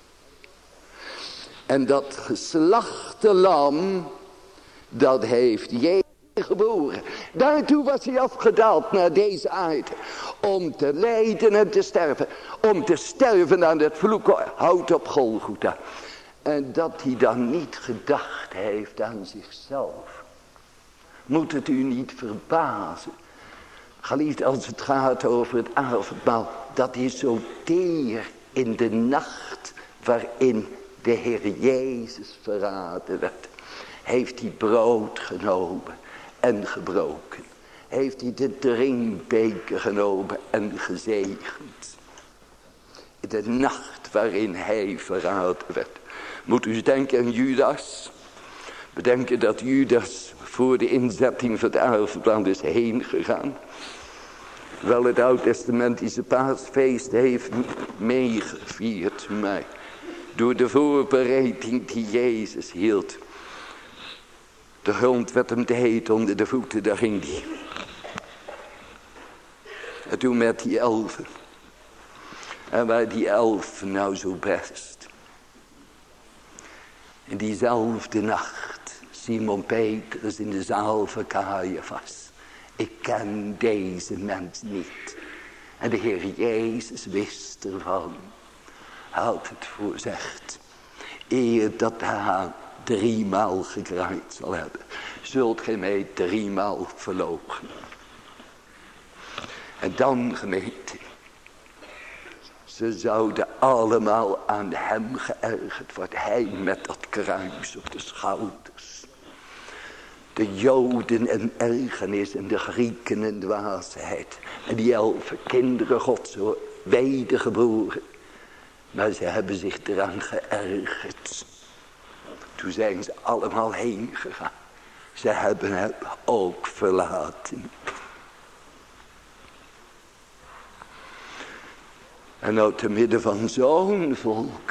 En dat geslachte lam, dat heeft Jezus geboren. Daartoe was hij afgedaald naar deze aarde. Om te lijden en te sterven. Om te sterven aan het vloekhout op Golgotha. En dat hij dan niet gedacht heeft aan zichzelf. Moet het u niet verbazen. Geliefd, als het gaat over het avondmaal. Dat is zo teer in de nacht waarin de Heer Jezus verraden werd. Heeft hij brood genomen en gebroken. Heeft hij de drinkbeker genomen en gezegend. In de nacht waarin hij verraden werd. Moet u denken aan Judas. Bedenken dat Judas voor de inzetting van het avondmaal is heen gegaan. Wel het oud-testamentische paasfeest heeft meegevierd. Maar door de voorbereiding die Jezus hield. De grond werd hem te heet onder de voeten, daar ging hij. En toen met die elfen. En waar die elfen nou zo best. In diezelfde nacht, Simon Petrus in de zaal van Caiaphas. Ik ken deze mens niet. En de Heer Jezus wist ervan. Hij had het voorzegd. Eer dat de haan driemaal gekraaid zal hebben. Zult gij mij driemaal verloochenen. En dan gemeente. Ze zouden allemaal aan hem geërgerd worden. Hij met dat kruis op de schouders. De Joden en ergernis en de Grieken en dwaasheid. En die elfen kinderen God zo wedergeboren. Maar ze hebben zich eraan geërgerd. Toen zijn ze allemaal heen gegaan. Ze hebben hem ook verlaten. En nou te midden van zo'n volk.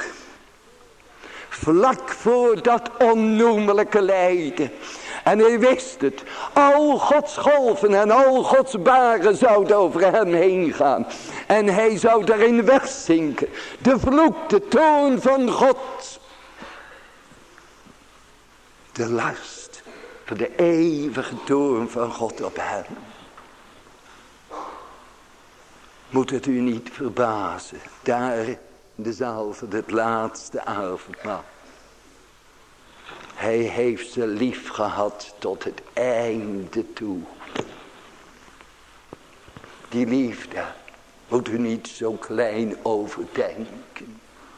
Vlak voor dat onnoemelijke lijden. En hij wist het. Al Gods golven en al Gods baren zouden over hem heen gaan. En hij zou daarin wegzinken. De vloek, de toorn van God. De last van de eeuwige toorn van God op hem. Moet het u niet verbazen. Daar in de zaal van het laatste avondmaal. Hij heeft ze lief gehad tot het einde toe. Die liefde moet u niet zo klein overdenken.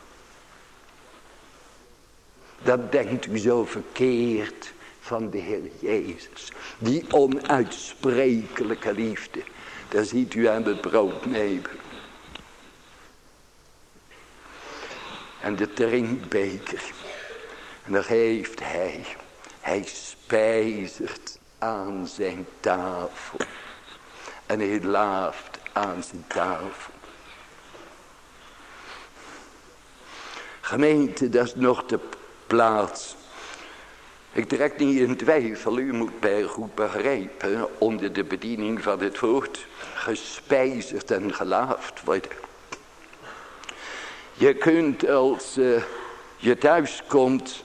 Dat denkt u zo verkeerd van de Heer Jezus. Die onuitsprekelijke liefde. Daar ziet u aan het brood nemen. En de drinkbeker. En dan geeft hij. Hij spijzigt aan zijn tafel. En hij laaft aan zijn tafel. Gemeente, dat is nog de plaats. Ik trek niet in twijfel, u moet bij goed begrijpen, onder de bediening van het woord, gespijzigd en gelaafd worden. Je kunt als uh, je thuis komt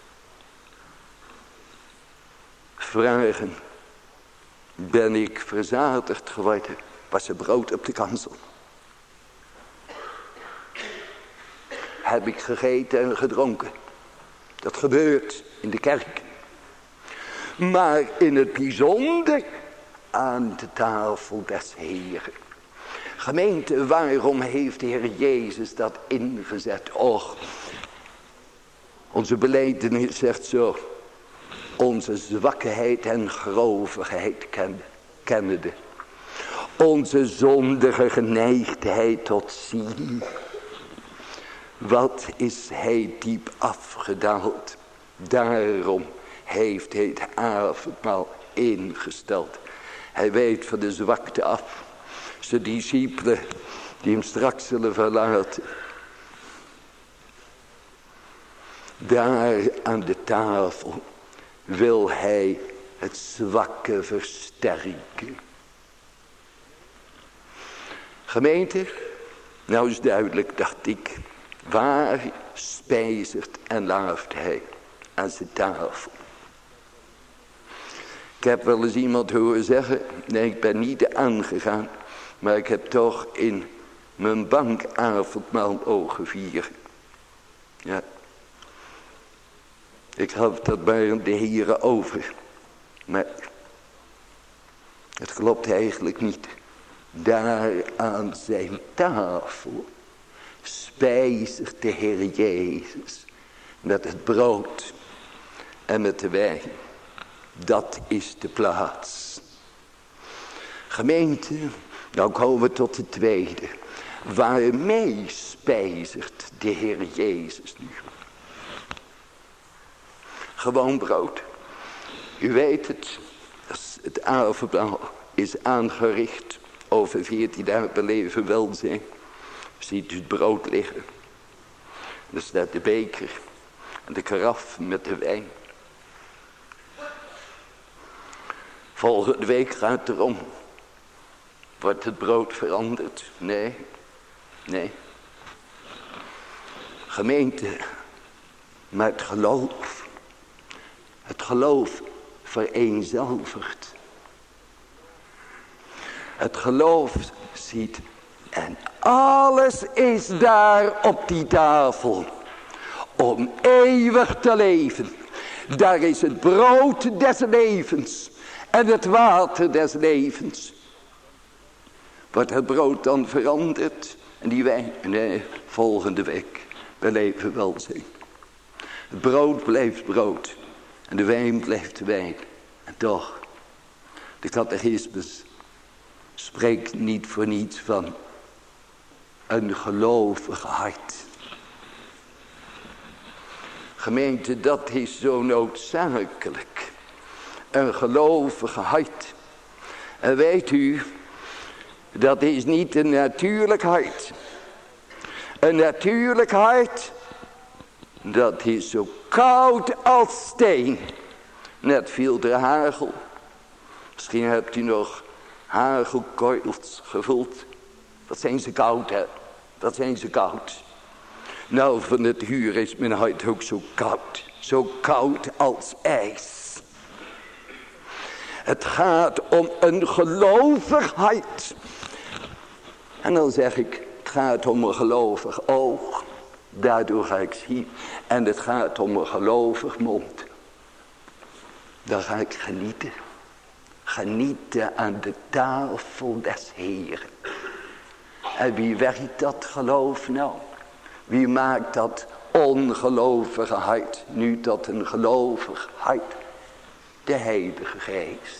vragen, ben ik verzadigd geworden? Was er brood op de kansel? Heb ik gegeten en gedronken? Dat gebeurt in de kerk. Maar in het bijzonder aan de tafel des Heeren. Gemeente, waarom heeft de Heer Jezus dat ingezet? Och, onze belijdenis zegt zo. Onze zwakheid en grovigheid ken, kennende. Onze zondige geneigdheid tot zien. Wat is hij diep afgedaald. Daarom heeft hij het avondmaal ingesteld. Hij weet van de zwakte af. Zijn discipelen die hem straks zullen verlaten. Daar aan de tafel wil hij het zwakke versterken. Gemeente, nou is duidelijk, dacht ik. Waar spijzigt en laaft hij aan zijn tafel? Ik heb wel eens iemand horen zeggen, nee, ik ben niet aangegaan, maar ik heb toch in mijn bank avondmaal mogen vieren. Ja. Ik had dat bij de heren over. Maar het klopt eigenlijk niet. Daar aan zijn tafel spijzigt de Heer Jezus met het brood en met de wijn. Dat is de plaats. Gemeente, nou komen we tot de tweede. Waarmee spijzigt de Heer Jezus nu? Gewoon brood. U weet het, het avondmaal is aangericht. Over veertien dagen beleven welzijn. Ziet u het brood liggen. Er staat de beker en de karaf met de wijn. Volgende week gaat het erom. Wordt het brood veranderd? Nee, nee. Gemeente, maar het geloof. Het geloof vereenzelvigt. Het geloof ziet en alles is daar op die tafel om eeuwig te leven. Daar is het brood des levens en het water des levens. Wordt het brood dan veranderd en die wijn? Nee, volgende week. We leven welzijn. Het brood blijft brood en de wijn blijft wijn. En toch, de catechismus spreekt niet voor niets van een gelovig hart. Gemeente, dat is zo noodzakelijk. Een gelovig hart. En weet u, dat is niet een natuurlijk hart. Een natuurlijk hart, dat is zo koud als steen. Net viel er hagel. Misschien hebt u nog hagelkorrels gevoeld. Wat zijn ze koud, hè? Wat zijn ze koud. Nou, van het huur is mijn hart ook zo koud. Zo koud als ijs. Het gaat om een gelovig hart. En dan zeg ik, het gaat om een gelovig oog. Daardoor ga ik zien. En het gaat om een gelovig mond. Dan ga ik genieten. Genieten aan de tafel des Heeren. En wie werkt dat geloof nou? Wie maakt dat ongelovige hart nu tot een gelovig hart? De Heilige Geest.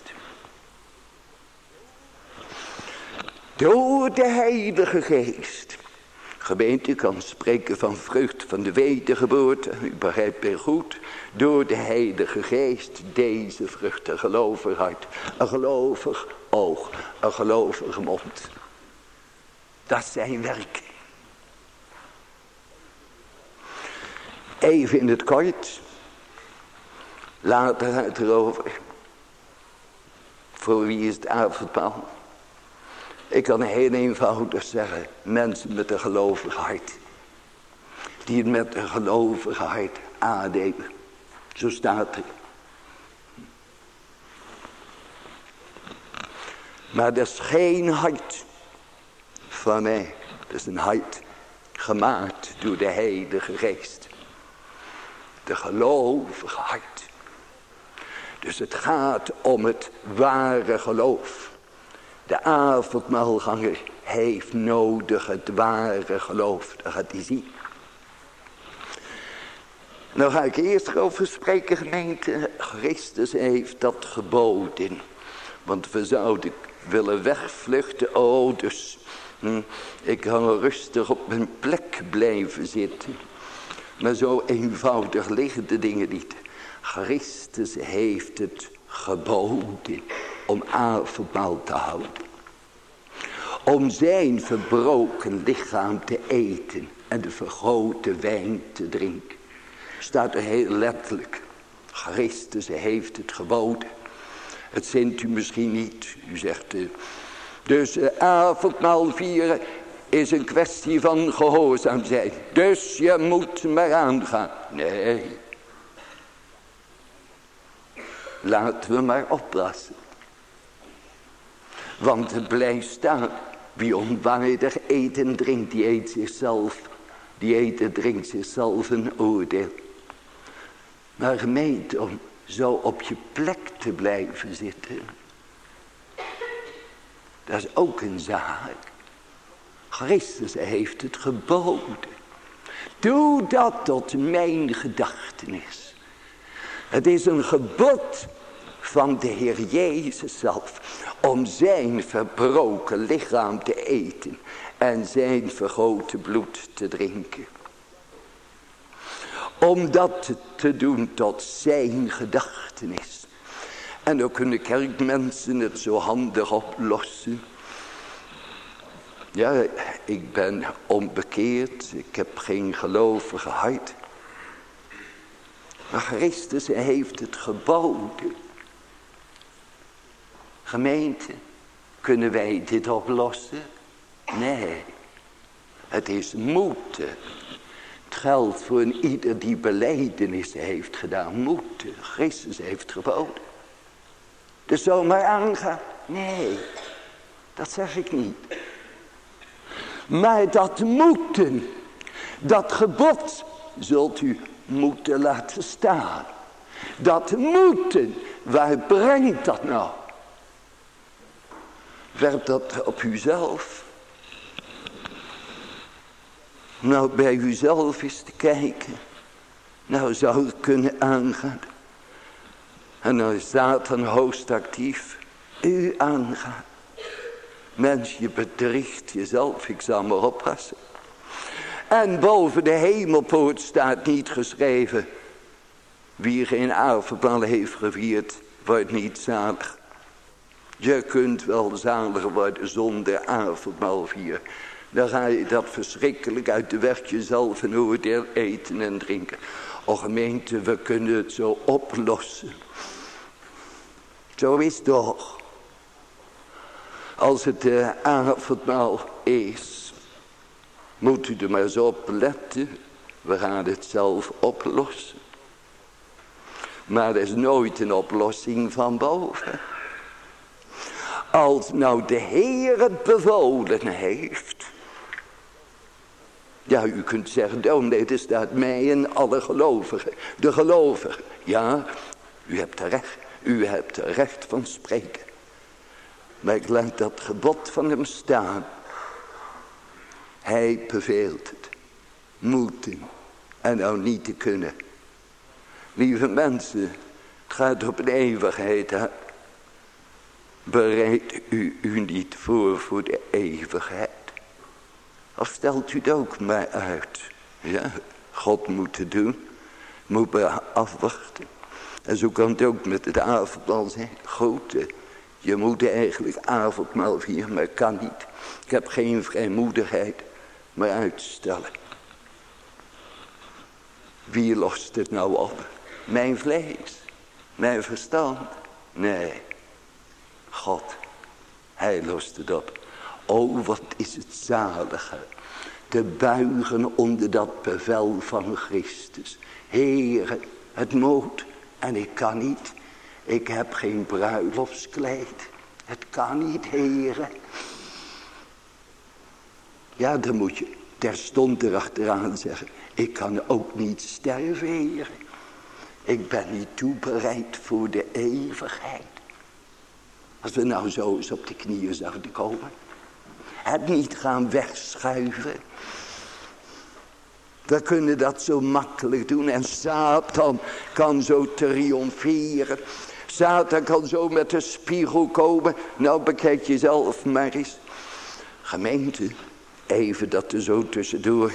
Door de Heilige Geest. Gemeente kan spreken van vrucht van de wedergeboorte. U begrijpt mij goed. Door de Heilige Geest deze vrucht. Een gelovig hart. Een gelovig oog. Een gelovige mond. Dat is zijn werk. Even in het kort. Later gaat het erover. Voor wie is het avondmaal? Ik kan heel eenvoudig zeggen. Mensen met een gelovig hart. Die het met een gelovig hart aannemen. Zo staat er. Maar dat is geen hart van mij. Dat is een hart gemaakt door de Heilige Geest. De gelovige hart. Dus het gaat om het ware geloof. De avondmaalganger heeft nodig het ware geloof. Dat gaat hij zien. Nou ga ik eerst over spreken, gemeente. Christus heeft dat geboden. Want we zouden willen wegvluchten. Oh, dus hm, ik kan rustig op mijn plek blijven zitten. Maar zo eenvoudig liggen de dingen niet. Christus heeft het geboden om avondmaal te houden. Om zijn verbroken lichaam te eten en de vergoten wijn te drinken. Staat er heel letterlijk. Christus heeft het geboden. Het zint u misschien niet. U zegt, uh, dus uh, avondmaal vieren is een kwestie van gehoorzaam zijn. Dus je moet maar aangaan. Nee. Laten we maar oppassen. Want het blijft staan. Wie onwaardig eet en drinkt, die eet zichzelf. Die eet en drinkt zichzelf een oordeel. Maar gemeente, om zo op je plek te blijven zitten. Dat is ook een zaak. Christus heeft het geboden. Doe dat tot mijn gedachtenis. Het is een gebod van de Heer Jezus zelf. Om zijn verbroken lichaam te eten. En zijn vergoten bloed te drinken. Om dat te doen tot zijn gedachtenis. En dan kunnen kerkmensen het zo handig oplossen. Ja, ik ben onbekeerd. Ik heb geen gelovige hart. Maar Christus heeft het geboden. Gemeente, kunnen wij dit oplossen? Nee. Het is moeten. Het geldt voor een ieder die belijdenis heeft gedaan. Moeten. Christus heeft geboden. Dus zomaar aangaan? Nee. Dat zeg ik niet. Maar dat moeten. Dat gebod zult u moeten laten staan. Dat moeten. Waar brengt dat nou? Werpt dat op uzelf? Nou, bij uzelf eens te kijken. Nou, zou het kunnen aangaan. En dan is Satan hoogst actief. U aangaan. Mens, je bedriegt jezelf. Ik zal maar oppassen. En boven de hemelpoort staat niet geschreven. Wie geen avondmaal heeft gevierd, wordt niet zalig. Je kunt wel zalig worden zonder avondmaal vieren. Dan ga je dat verschrikkelijk uit de weg jezelf een oordeel eten en drinken. O gemeente, we kunnen het zo oplossen. Zo is het toch. Als het de avondmaal is, moet u er maar eens op letten. We gaan het zelf oplossen. Maar er is nooit een oplossing van boven. Als nou de Heer het bevolen heeft. Ja, u kunt zeggen, dominee, het staat mij en alle gelovigen. De gelovigen. Ja, u hebt terecht. U hebt er recht van spreken. Maar ik laat dat gebod van hem staan. Hij beveelt het. Moeten. En nou niet te kunnen. Lieve mensen. Het gaat op een eeuwigheid. Hè? Bereid u u niet voor voor de eeuwigheid. Of stelt u het ook maar uit. Ja, God moet het doen. Moet maar afwachten. En zo kan het ook met het avondmaal zijn. Goed, je moet eigenlijk avondmaal vieren, maar kan niet. Ik heb geen vrijmoedigheid, maar uitstellen. Wie lost het nou op? Mijn vlees? Mijn verstand? Nee. God. Hij lost het op. Oh, wat is het zalige. Te buigen onder dat bevel van Christus. Heere, het moet. En ik kan niet. Ik heb geen bruiloftskleed. Het kan niet, Heere. Ja, dan moet je terstond erachteraan zeggen. Ik kan ook niet sterven, Heere. Ik ben niet toebereid voor de eeuwigheid. Als we nou zo eens op de knieën zouden komen. Het niet gaan wegschuiven. We kunnen dat zo makkelijk doen. En Satan kan zo triomferen. Satan kan zo met de spiegel komen. Nou, bekijk jezelf maar eens. Gemeente, even dat er zo tussendoor.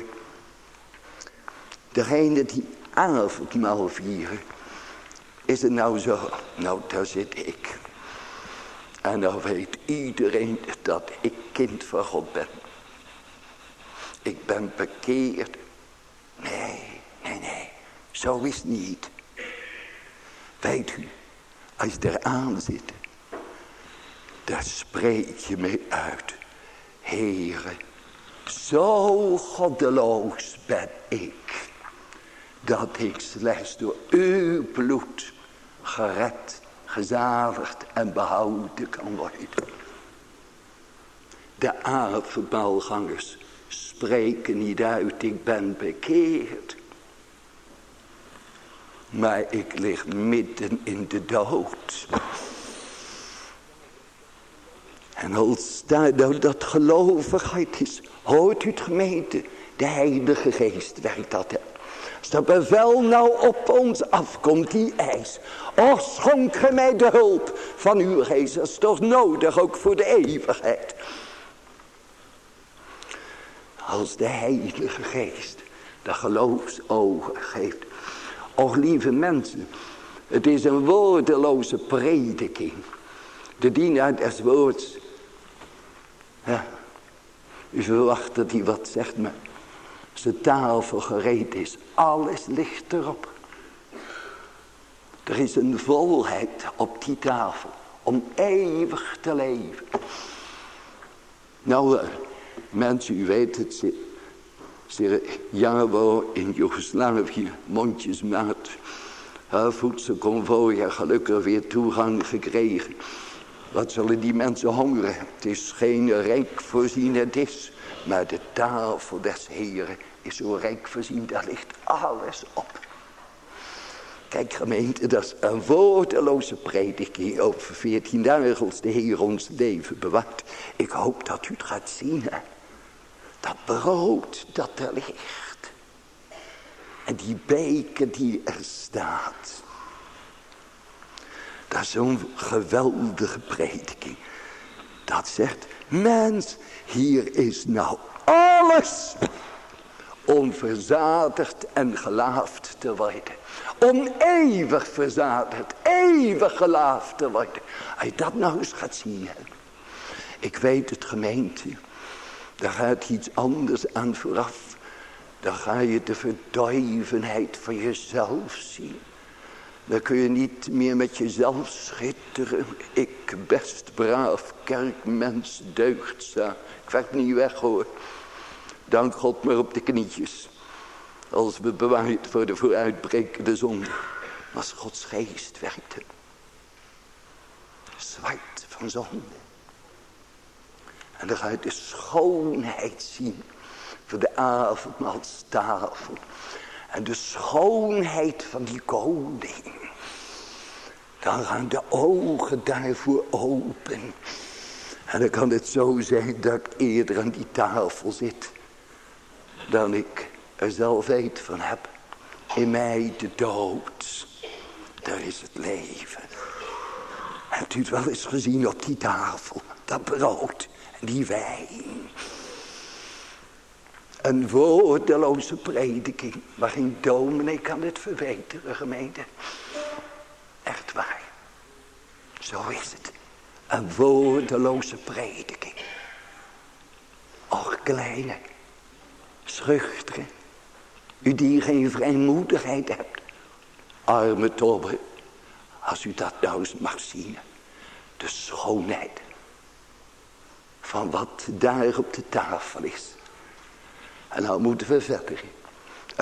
Degene die avondmaal vieren. Is het nou zo? Nou, daar zit ik. En dan weet iedereen dat ik kind van God ben. Ik ben bekeerd. Nee, nee, nee. Zo is het niet. Weet u, als je eraan zit, daar spreek je mee uit. Heere, zo goddeloos ben ik, dat ik slechts door uw bloed gered, gezaligd en behouden kan worden. De avondmaalgangers spreken niet uit, ik ben bekeerd. Maar ik lig midden in de dood. En als daar nou dat gelovigheid is, hoort u het gemeente, de Heilige Geest werkt dat. Hè? Als dat bevel nou op ons afkomt, die eis. Och, schonk ge mij de hulp van uw geest. Dat is toch nodig, ook voor de eeuwigheid. Als de Heilige Geest de geloofsogen geeft. Och, lieve mensen, het is een woordeloze prediking. De dienaar des woords. Ja, u verwacht dat hij wat zegt, maar als de tafel gereed is, alles ligt erop. Er is een volheid op die tafel om eeuwig te leven. Nou, mensen, u weet het, Sarajevo in Joegoslavië, mondjesmaat, voedselconvooi, gelukkig weer toegang gekregen. Wat zullen die mensen hongeren? Het is geen rijk voorzien, het is. Maar de tafel des Heren is zo rijk voorzien, daar ligt alles op. Kijk gemeente, dat is een woordeloze prediking over veertien dagen als de Heer ons leven bewaart. Ik hoop dat u het gaat zien, hè. Dat brood dat er ligt. En die beker die er staat. Dat is zo'n geweldige prediking. Dat zegt, mens, hier is nou alles. Om verzadigd en gelaafd te worden. Om eeuwig verzadigd, eeuwig gelaafd te worden. Als je dat nou eens gaat zien. Hè. Ik weet het gemeente. Daar gaat iets anders aan vooraf. Dan ga je de verduivenheid van jezelf zien. Dan kun je niet meer met jezelf schitteren. Ik best braaf kerkmens deugdzaam. Ik werd niet weg hoor. Dank God maar op de knietjes. Als we bewaard voor de vooruitbrekende zonde. Als Gods geest werkte. Zwart van zonde. En dan ga je de schoonheid zien. Voor de avondmaalstafel. En de schoonheid van die koning. Dan gaan de ogen daarvoor open. En dan kan het zo zijn dat ik eerder aan die tafel zit. Dan ik er zelf weet van heb. In mij de dood. Daar is het leven. Hebt u het wel eens gezien op die tafel? Dat brood en die wijn. Een woordeloze prediking. Maar geen dominee kan het verbeteren, gemeente. Echt waar. Zo is het. Een woordeloze prediking. Och, kleine. Schuchtere. U die geen vrijmoedigheid hebt. Arme tobber. Als u dat nou eens mag zien. De schoonheid. Van wat daar op de tafel is. En nou moeten we verder. Uh,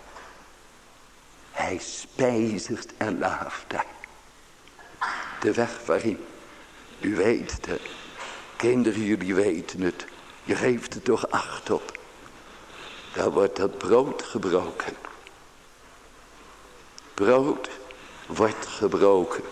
hij spijzigt en laaft daar. De weg waarin. U weet het. Kinderen, jullie weten het. Je geeft er toch acht op. Daar wordt dat brood gebroken. Brood wordt gebroken.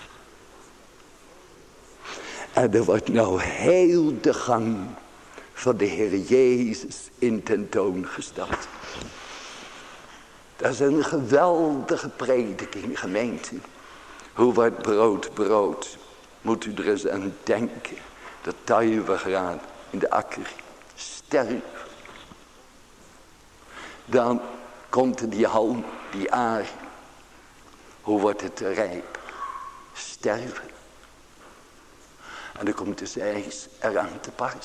En er wordt nou heel de gang van de Heer Jezus in tentoongesteld. Dat is een geweldige prediking, gemeente. Hoe wordt brood brood? Moet u er eens aan denken. Dat tarwegraan in de akker sterven. Dan komt er die halm, die aar. Hoe wordt het rijp? Sterven. En dan komt de zeis eraan te pas.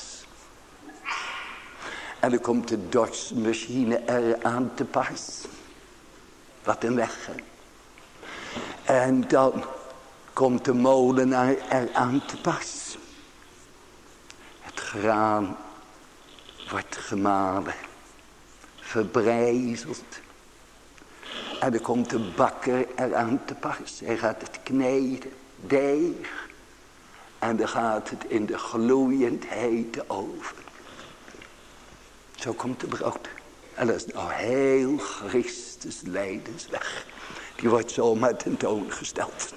En dan komt de dorsmachine eraan te pas. Wat een weg. Hè? En dan komt de molenaar eraan te pas. Het graan wordt gemalen. Verbrijzeld. En dan komt de bakker eraan te pas. Hij gaat het kneden. Deeg. En dan gaat het in de gloeiend hete oven. Zo komt de brood. En dat is nou heel Christus lijdensweg. Die wordt zomaar tentoongesteld.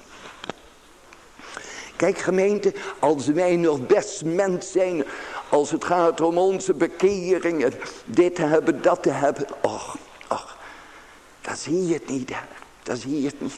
Kijk gemeente, als wij nog best mens zijn. Als het gaat om onze bekeringen. Dit te hebben, dat te hebben. Och, och. Dan zie je het niet. Hè. Dan zie je het niet.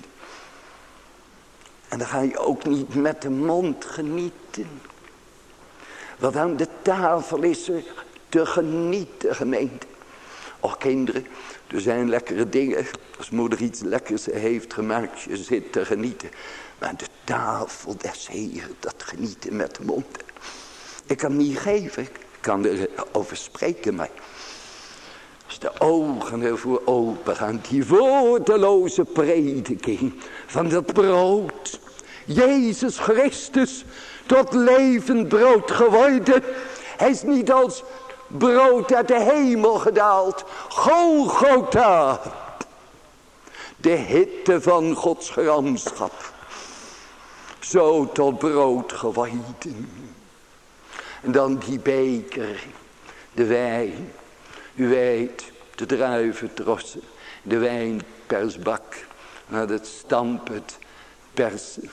En dan ga je ook niet met de mond genieten. Want aan de tafel is er te genieten, gemeente. Och kinderen, er zijn lekkere dingen. Als moeder iets lekkers heeft gemaakt, je zit te genieten. Maar aan de tafel des Heeren, dat genieten met de mond. Ik kan niet geven, ik kan erover spreken, maar als de ogen ervoor open gaan, die woordeloze prediking van dat brood. Jezus Christus tot levend brood geworden. Hij is niet als brood uit de hemel gedaald. Golgotha. De hitte van Gods gramschap. Zo tot brood geworden. En dan die beker. De wijn. U weet, de druiventrossen. De wijnpersbak. Naar het stampen, het persen.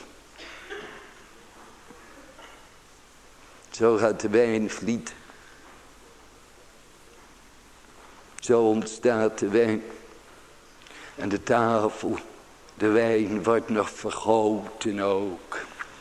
Zo gaat de wijn vlieten. Zo ontstaat de wijn. En de tafel, de wijn wordt nog vergoten ook.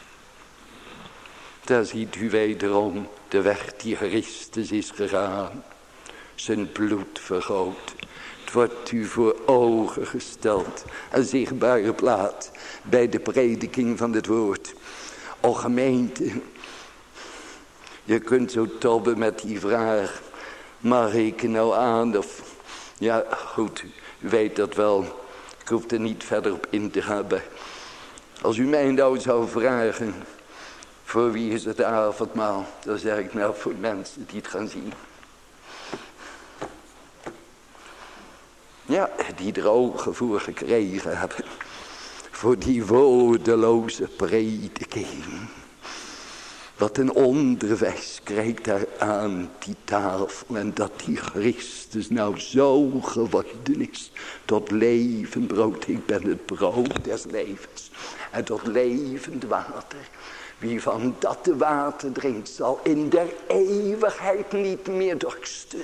Daar ziet u wederom de weg die Christus is gegaan. Zijn bloed vergoten. Het wordt u voor ogen gesteld. Een zichtbare plaats bij de prediking van het woord. O gemeente. Je kunt zo tobben met die vraag. Mag ik nou aan? Of, ja goed, u weet dat wel. Ik hoef er niet verder op in te gaan. Als u mij nou zou vragen. Voor wie is het avondmaal? Dan zeg ik nou voor mensen die het gaan zien. Ja, die er ogen voor gekregen hebben. Voor die woordeloze prediking. Wat een onderwijs krijgt daar aan die tafel. En dat die Christus nou zo geworden is. Tot levend brood. Ik ben het brood des levens. En tot levend water. Wie van dat de water drinkt zal in der eeuwigheid niet meer dorsten.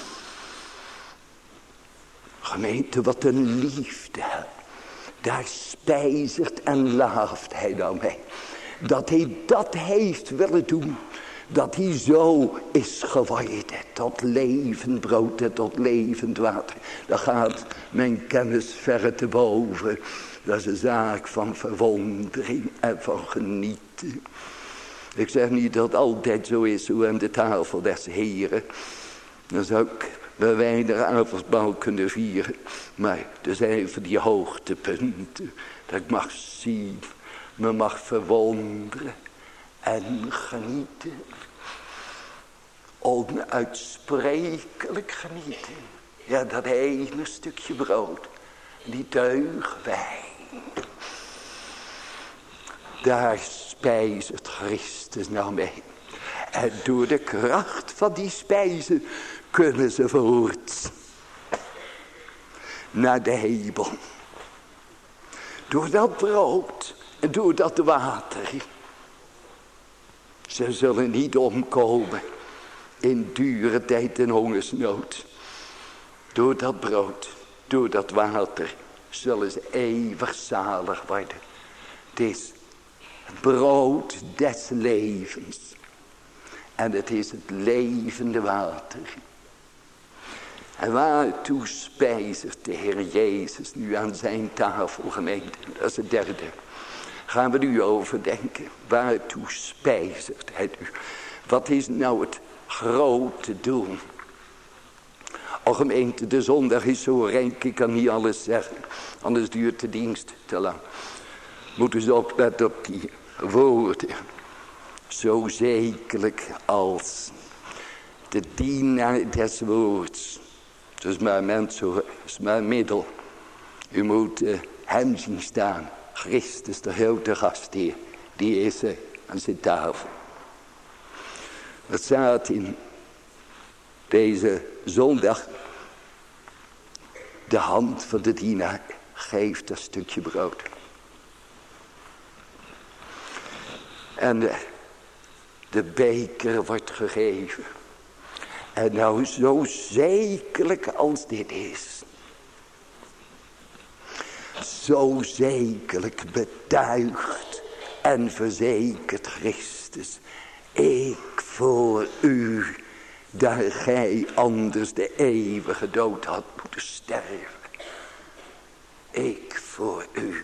Gemeente, wat een liefde. Daar spijzigt en laaft hij nou mee. Dat hij dat heeft willen doen. Dat hij zo is geworden. Tot levend brood en tot levend water. Dan gaat mijn kennis verre te boven. Dat is een zaak van verwondering en van genieten. Ik zeg niet dat het altijd zo is hoe aan de tafel des Heren. Dan zou ik bij weinig avondmaal kunnen vieren. Maar er zijn even die hoogtepunten. Dat ik mag zien. Me mag verwonderen. En genieten. Onuitsprekelijk genieten. Ja, dat ene stukje brood. Die teug wijn. Daar spijzigt Christus nou mee. En door de kracht van die spijzen kunnen ze voort. Naar de hemel. Door dat brood en door dat water. Ze zullen niet omkomen in dure tijd en hongersnood. Door dat brood, door dat water zullen ze eeuwig zalig worden. Het is het brood des levens. En het is het levende water. En waartoe spijzigt de Heer Jezus nu aan zijn tafel, gemeente? Dat is het derde. Gaan we nu overdenken. Waartoe spijzigt hij nu? Wat is nou het grote doel? O gemeente, de zondag is zo rijk, ik kan niet alles zeggen. Anders duurt de dienst te lang. Moeten ze opletten op die woorden. Zo zekerlijk als de dienaar des woords. Het is maar een mens, het is maar een middel. U moet uh, hem zien staan. Christus, de grote gastheer. Die is er aan zijn tafel. Het staat in deze zondag. De hand van de dienaar geeft dat stukje brood. En de, de beker wordt gegeven. En nou zo zekerlijk als dit is. Zo zekerlijk betuigt en verzekert Christus. Ik voor u, daar gij anders de eeuwige dood had moeten sterven. Ik voor u.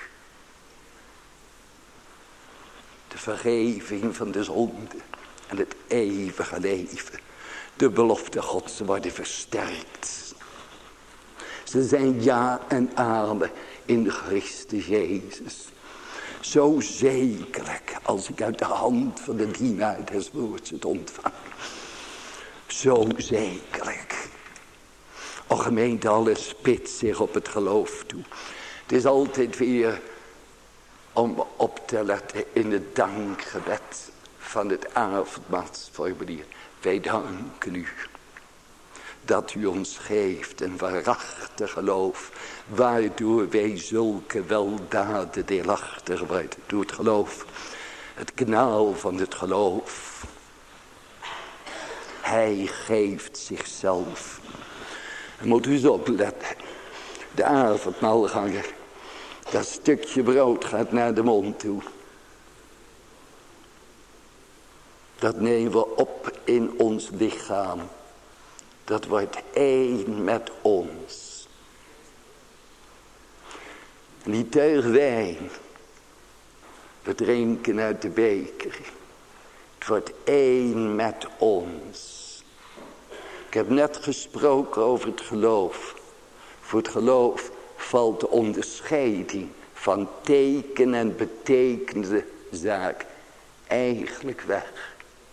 De vergeving van de zonde en het eeuwige leven. De belofte Gods worden versterkt. Ze zijn ja en amen in Christus Jezus. Zo zekerlijk als ik uit de hand van de dienaar des woords het ontvang. Zo zekerlijk. O gemeente, alles spitst zich op het geloof toe. Het is altijd weer om op te letten in het dankgebed van het avondmaalsformulier. Wij danken u dat u ons geeft een waarachtig geloof, waardoor wij zulke weldaden deelachtig worden. Door het geloof, het kanaal van het geloof. Hij geeft zichzelf. Moet u eens opletten. De avondmaalganger. Dat stukje brood gaat naar de mond toe. Dat nemen we op in ons lichaam. Dat wordt één met ons. En die teug wijn. We drinken uit de beker. Het wordt één met ons. Ik heb net gesproken over het geloof. Voor het geloof valt de onderscheiding van teken en betekende zaak eigenlijk weg.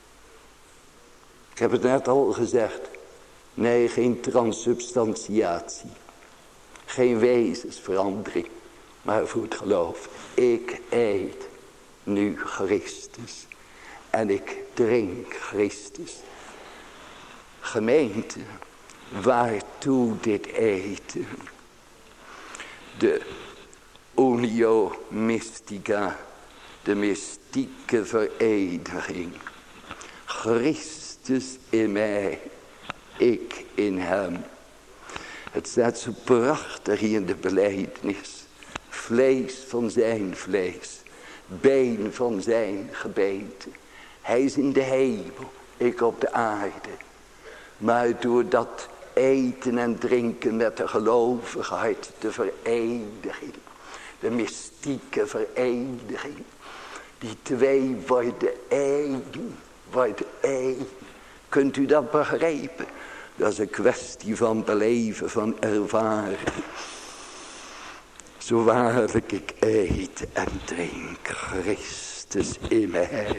Ik heb het net al gezegd. Nee, geen transsubstantiatie. Geen wezensverandering. Maar voor het geloof. Ik eet nu Christus. en ik drink Christus. Gemeente, waartoe dit eten? De unio mystica, de mystieke vereniging. Christus in mij, ik in hem. Het staat zo prachtig hier in de belijdenis. Vlees van zijn vlees, been van zijn gebeente. Hij is in de hemel, ik op de aarde. Maar door dat eten en drinken met de gelovigheid, de vereniging, de mystieke vereniging. Die twee worden één, worden één. Kunt u dat begrijpen? Dat is een kwestie van beleven, van ervaren. Zo waarlijk ik eet en drink Christus in mij.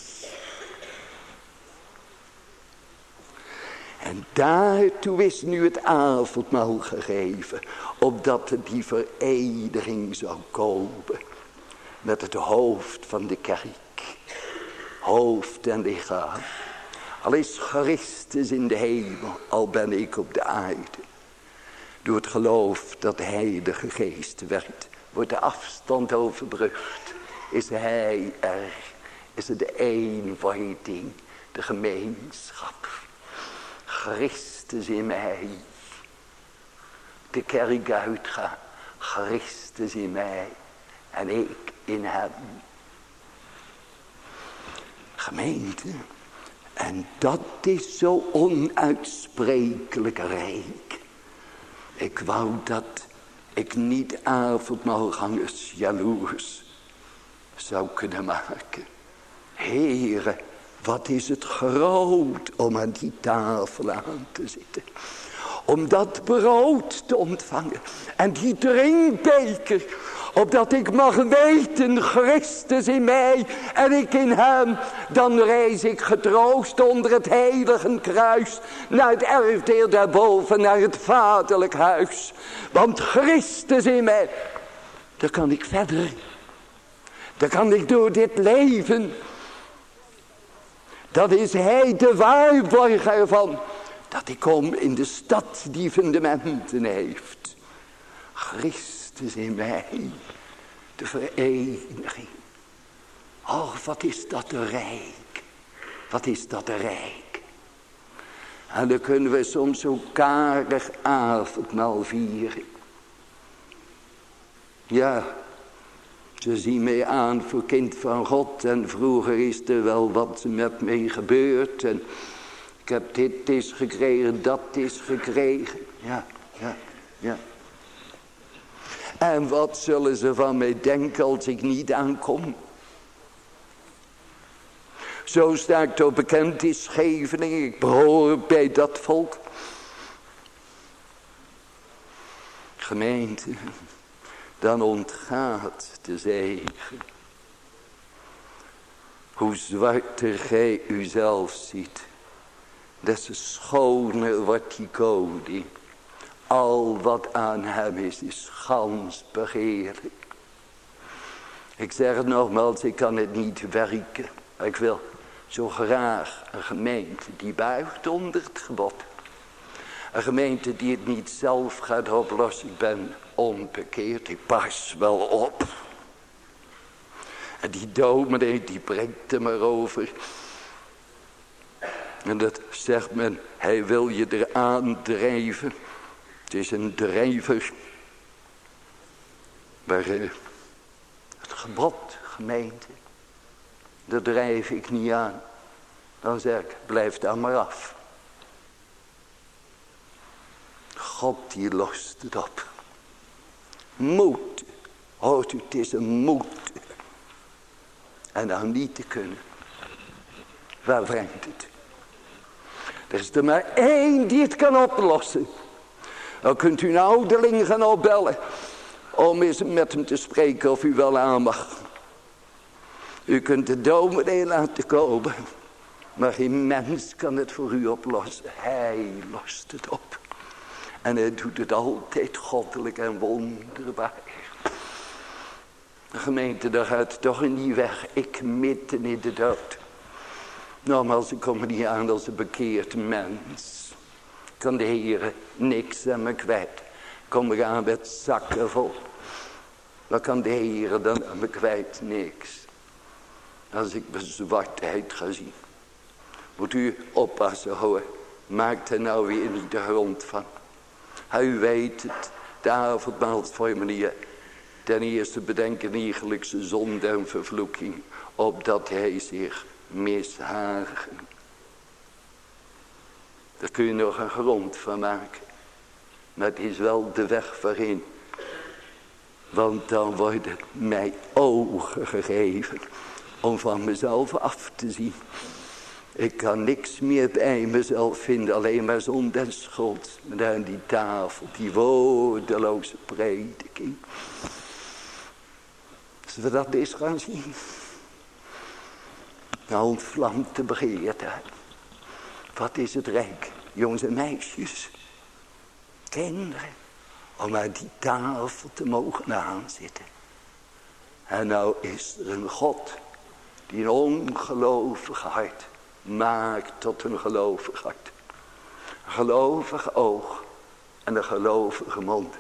En daartoe is nu het avondmaal gegeven. Opdat er die vereniging zou komen. Met het hoofd van de kerk. Hoofd en lichaam. Al is Christus in de hemel, al ben ik op de aarde. Door het geloof dat de Heilige Geest werkt, wordt de afstand overbrugd. Is hij er, is er de eenwording, de gemeenschap. Christus in mij. De kerk uitgaat, Christus in mij en ik in hem. Gemeente. En dat is zo onuitsprekelijk rijk. Ik wou dat ik niet avondmaalgangers jaloers zou kunnen maken. Heere, wat is het groot om aan die tafel aan te zitten. Om dat brood te ontvangen. En die drinkbeker. Opdat ik mag weten, Christus in mij en ik in hem. Dan reis ik getroost onder het heilige kruis. Naar het erfdeel daarboven, naar het vaderlijk huis. Want Christus in mij. Dan kan ik verder. Dan kan ik door dit leven. Dat is hij de waarborg ervan. Dat ik kom in de stad die fundamenten heeft. Christus in mij. De vereniging. Oh, wat is dat rijk. Wat is dat rijk. En dan kunnen we soms zo karig avondmaal vieren. Ja. Ze zien mij aan voor kind van God. En vroeger is er wel wat met mij gebeurd. En ik heb dit is gekregen, dat is gekregen. Ja, ja, ja. En wat zullen ze van mij denken als ik niet aankom? Zo sta ik toch bekend in Scheveningen. Ik behoor bij dat volk. Gemeente. Dan ontgaat de zegen. Hoe zwarter gij uzelf ziet. Des te schoner wordt die koning. Al wat aan hem is, is gans begeerlijk. Ik zeg het nogmaals, ik kan het niet werken. Maar ik wil zo graag een gemeente die buigt onder het gebod. Een gemeente die het niet zelf gaat oplossen. Ik ben onbekeerd, ik pas wel op. En die dominee die brengt er maar over. En dat zegt men, hij wil je eraan drijven. Het is een drijver. Maar uh, het gebod, gemeente, daar drijf ik niet aan. Dan zeg ik, blijf daar maar af. God die lost het op. Moed. Hoort u, het is een moed. En dan niet te kunnen. Waar brengt het? Er is er maar één die het kan oplossen. Dan kunt u een ouderling gaan opbellen. Om eens met hem te spreken of u wel aan mag. U kunt de dominee laten komen. Maar geen mens kan het voor u oplossen. Hij lost het op. En hij doet het altijd goddelijk en wonderbaar. De gemeente, daar gaat toch niet weg. Ik midden in de dood. Nogmaals, ik kom er niet aan als een bekeerd mens. Kan de Heer niks aan me kwijt. Kom er aan met zakken vol. Dan kan de Heer dan aan me kwijt niks. Als ik mijn zwartheid ga zien. Moet u oppassen hoor. Maakt er nou weer niet de grond van. Hij weet het. De avondmaalsformulier. Ten eerste bedenken eigenlijk zijn zonde en vervloeking. Opdat hij zich mishagen. Daar kun je nog een grond van maken. Maar het is wel de weg voorin. Want dan worden mij ogen gegeven. Om van mezelf af te zien. Ik kan niks meer bij mezelf vinden. Alleen maar zonde en schuld. En daar aan die tafel. Die woordeloze prediking. Zullen we dat eens gaan zien? Nou ontvlamt de begeerte. Wat is het rijk? Jongens en meisjes. Kinderen. Om aan die tafel te mogen aanzitten. En nou is er een God. Die een ongelovig hart maakt tot een gelovig hart. Een gelovig oog. En een gelovige mond.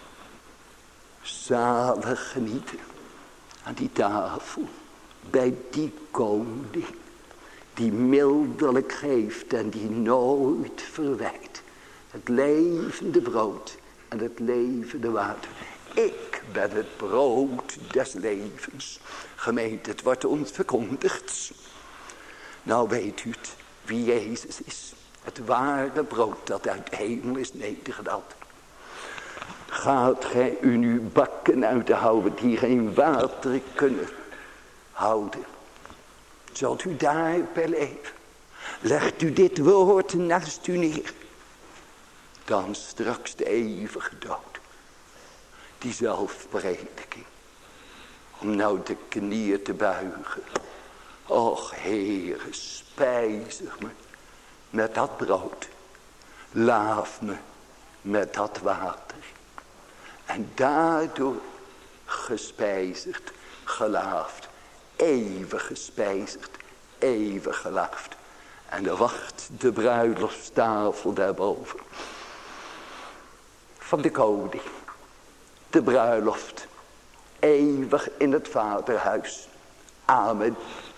Zalig genieten. Aan die tafel. Bij die koning. Die mildelijk geeft en die nooit verwijt. Het levende brood en het levende water. Ik ben het brood des levens. Gemeente, het wordt ons verkondigd. Nou weet u het, wie Jezus is. Het ware brood dat uit de hemel is nedergedaald. Gaat gij u nu bakken uit de houden die geen water kunnen houden. Zult u daarbij leven. Legt u dit woord naast u neer. Dan straks de eeuwige dood. Die zelfprediking. Om nou de knieën te buigen. Och Heere, spijzig me met dat brood. Laaf me met dat water. En daardoor gespijzigd, gelaafd. Eeuwig gespijzigd, eeuwig gelaafd. En er wacht de bruiloftstafel daarboven. Van de koning. De bruiloft. Eeuwig in het vaderhuis. Amen.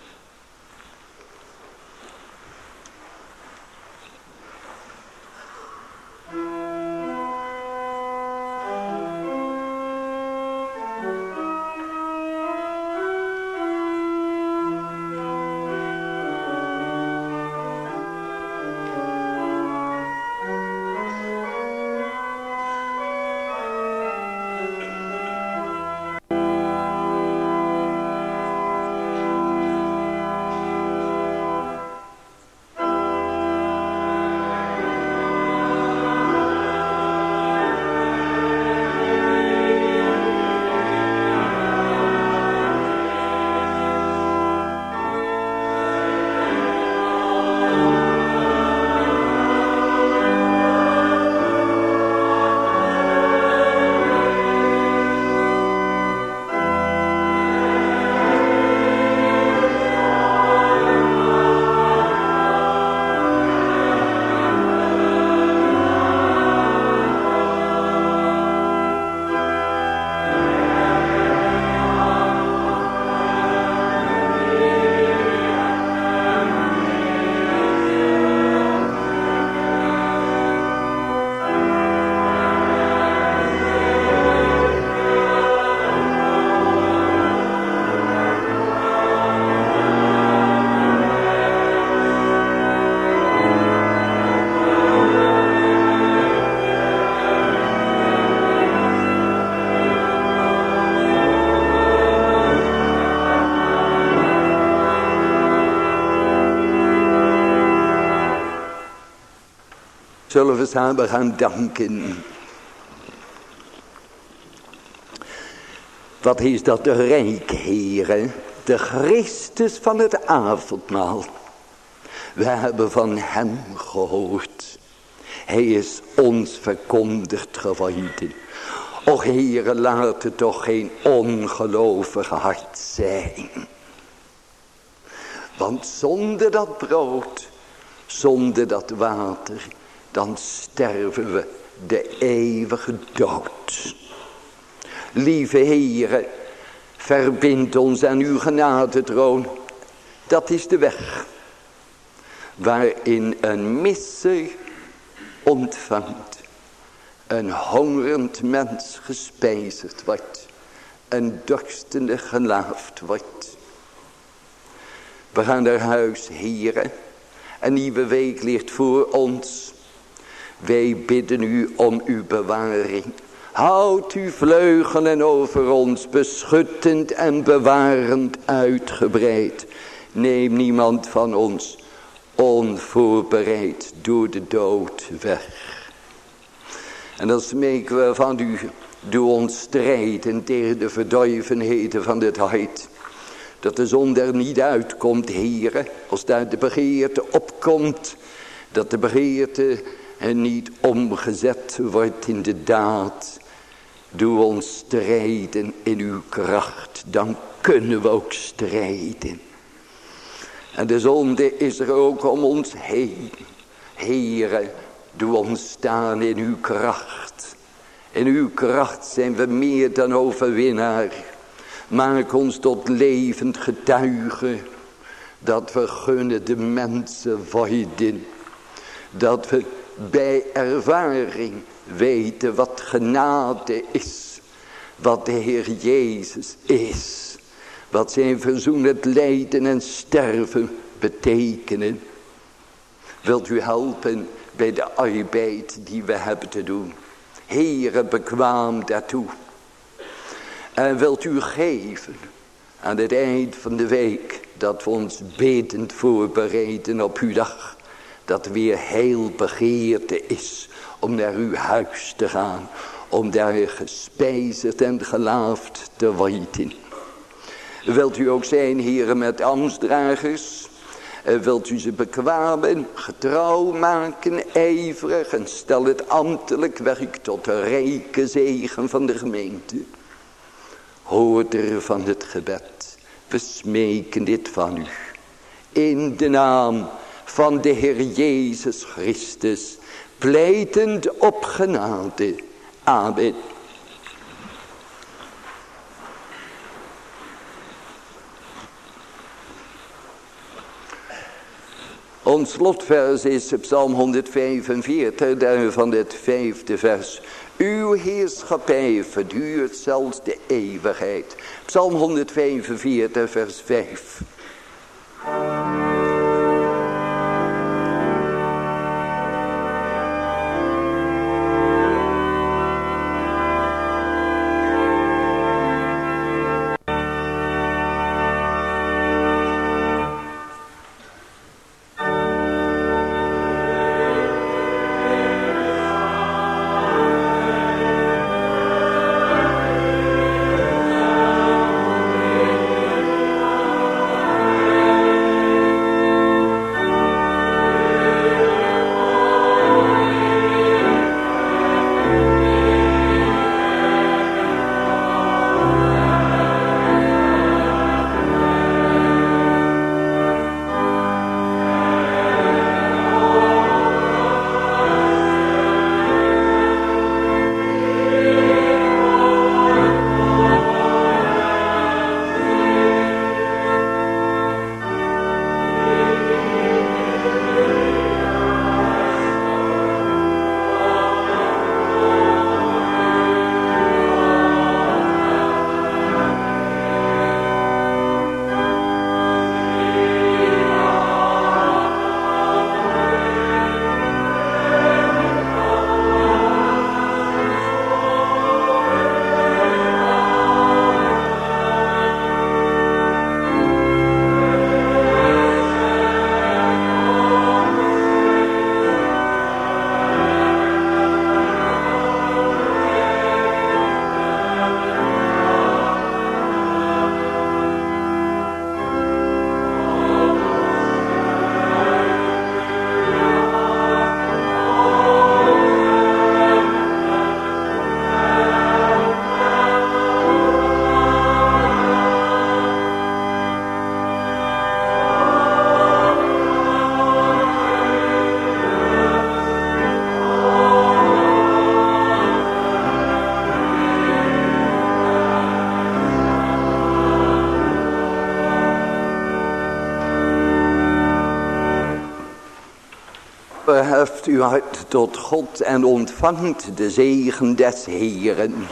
Zullen we samen gaan danken. Wat is dat de rijk, Heere? De Christus van het avondmaal. We hebben van hem gehoord. Hij is ons verkondigd geworden. Och Heere, laat het toch geen ongelovig hart zijn. Want zonder dat brood, zonder dat water, dan sterven we de eeuwige dood. Lieve Heere, verbind ons aan uw genadetroon. Dat is de weg waarin een misser ontvangt, een hongerend mens gespijzigd wordt, een dorstende gelaafd wordt. We gaan naar huis, Heere. Een nieuwe week ligt voor ons. Wij bidden u om uw bewaring. Houd uw vleugelen over ons, beschuttend en bewarend uitgebreid. Neem niemand van ons onvoorbereid door de dood weg. En dan smeken we van u, doe ons strijden tegen de verduivenheden van dit hart. Dat de zonde er niet uitkomt, Heere, als daar de begeerte opkomt. Dat de begeerte er niet omgezet wordt in de daad. Doe ons strijden in uw kracht, dan kunnen we ook strijden. En de zonde is er ook om ons heen. Heere, doe ons staan in uw kracht. In uw kracht zijn we meer dan overwinnaar. Maak ons tot levend getuige. Dat we gunnen de mensen worden. Dat we bij ervaring weten wat genade is. Wat de Heer Jezus is. Wat zijn verzoenend lijden en sterven betekenen. Wilt u helpen bij de arbeid die we hebben te doen. Heere, bekwaam daartoe. En wilt u geven aan het eind van de week. Dat we ons bedend voorbereiden op uw dag. Dat weer heel begeerte is om naar uw huis te gaan. Om daar gespijzigd en gelaafd te worden. Wilt u ook zijn, heren, met ambtsdragers? Wilt u ze bekwamen, getrouw maken, ijverig en stel het ambtelijk werk tot de rijke zegen van de gemeente. Hoorder van het gebed, we smeken dit van u. In de naam van de Heer Jezus Christus, pleitend op genade. Amen. Ons slotvers is Psalm honderdvijfenveertig, daarvan het vijfde vers. Uw heerschappij verduurt zelfs de eeuwigheid. Psalm honderdvijfenveertig, vers vijf. heft uw hart tot God en ontvangt de zegen des Heeren.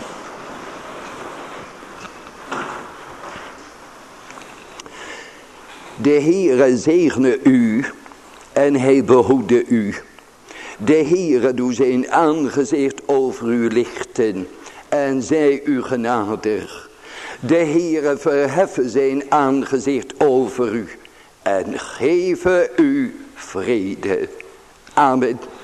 De Heere zegene u en hij behoede u. De Heere doe zijn aangezicht over u lichten en zij u genadig. De Heere verheffen zijn aangezicht over u en geven u vrede. Amen.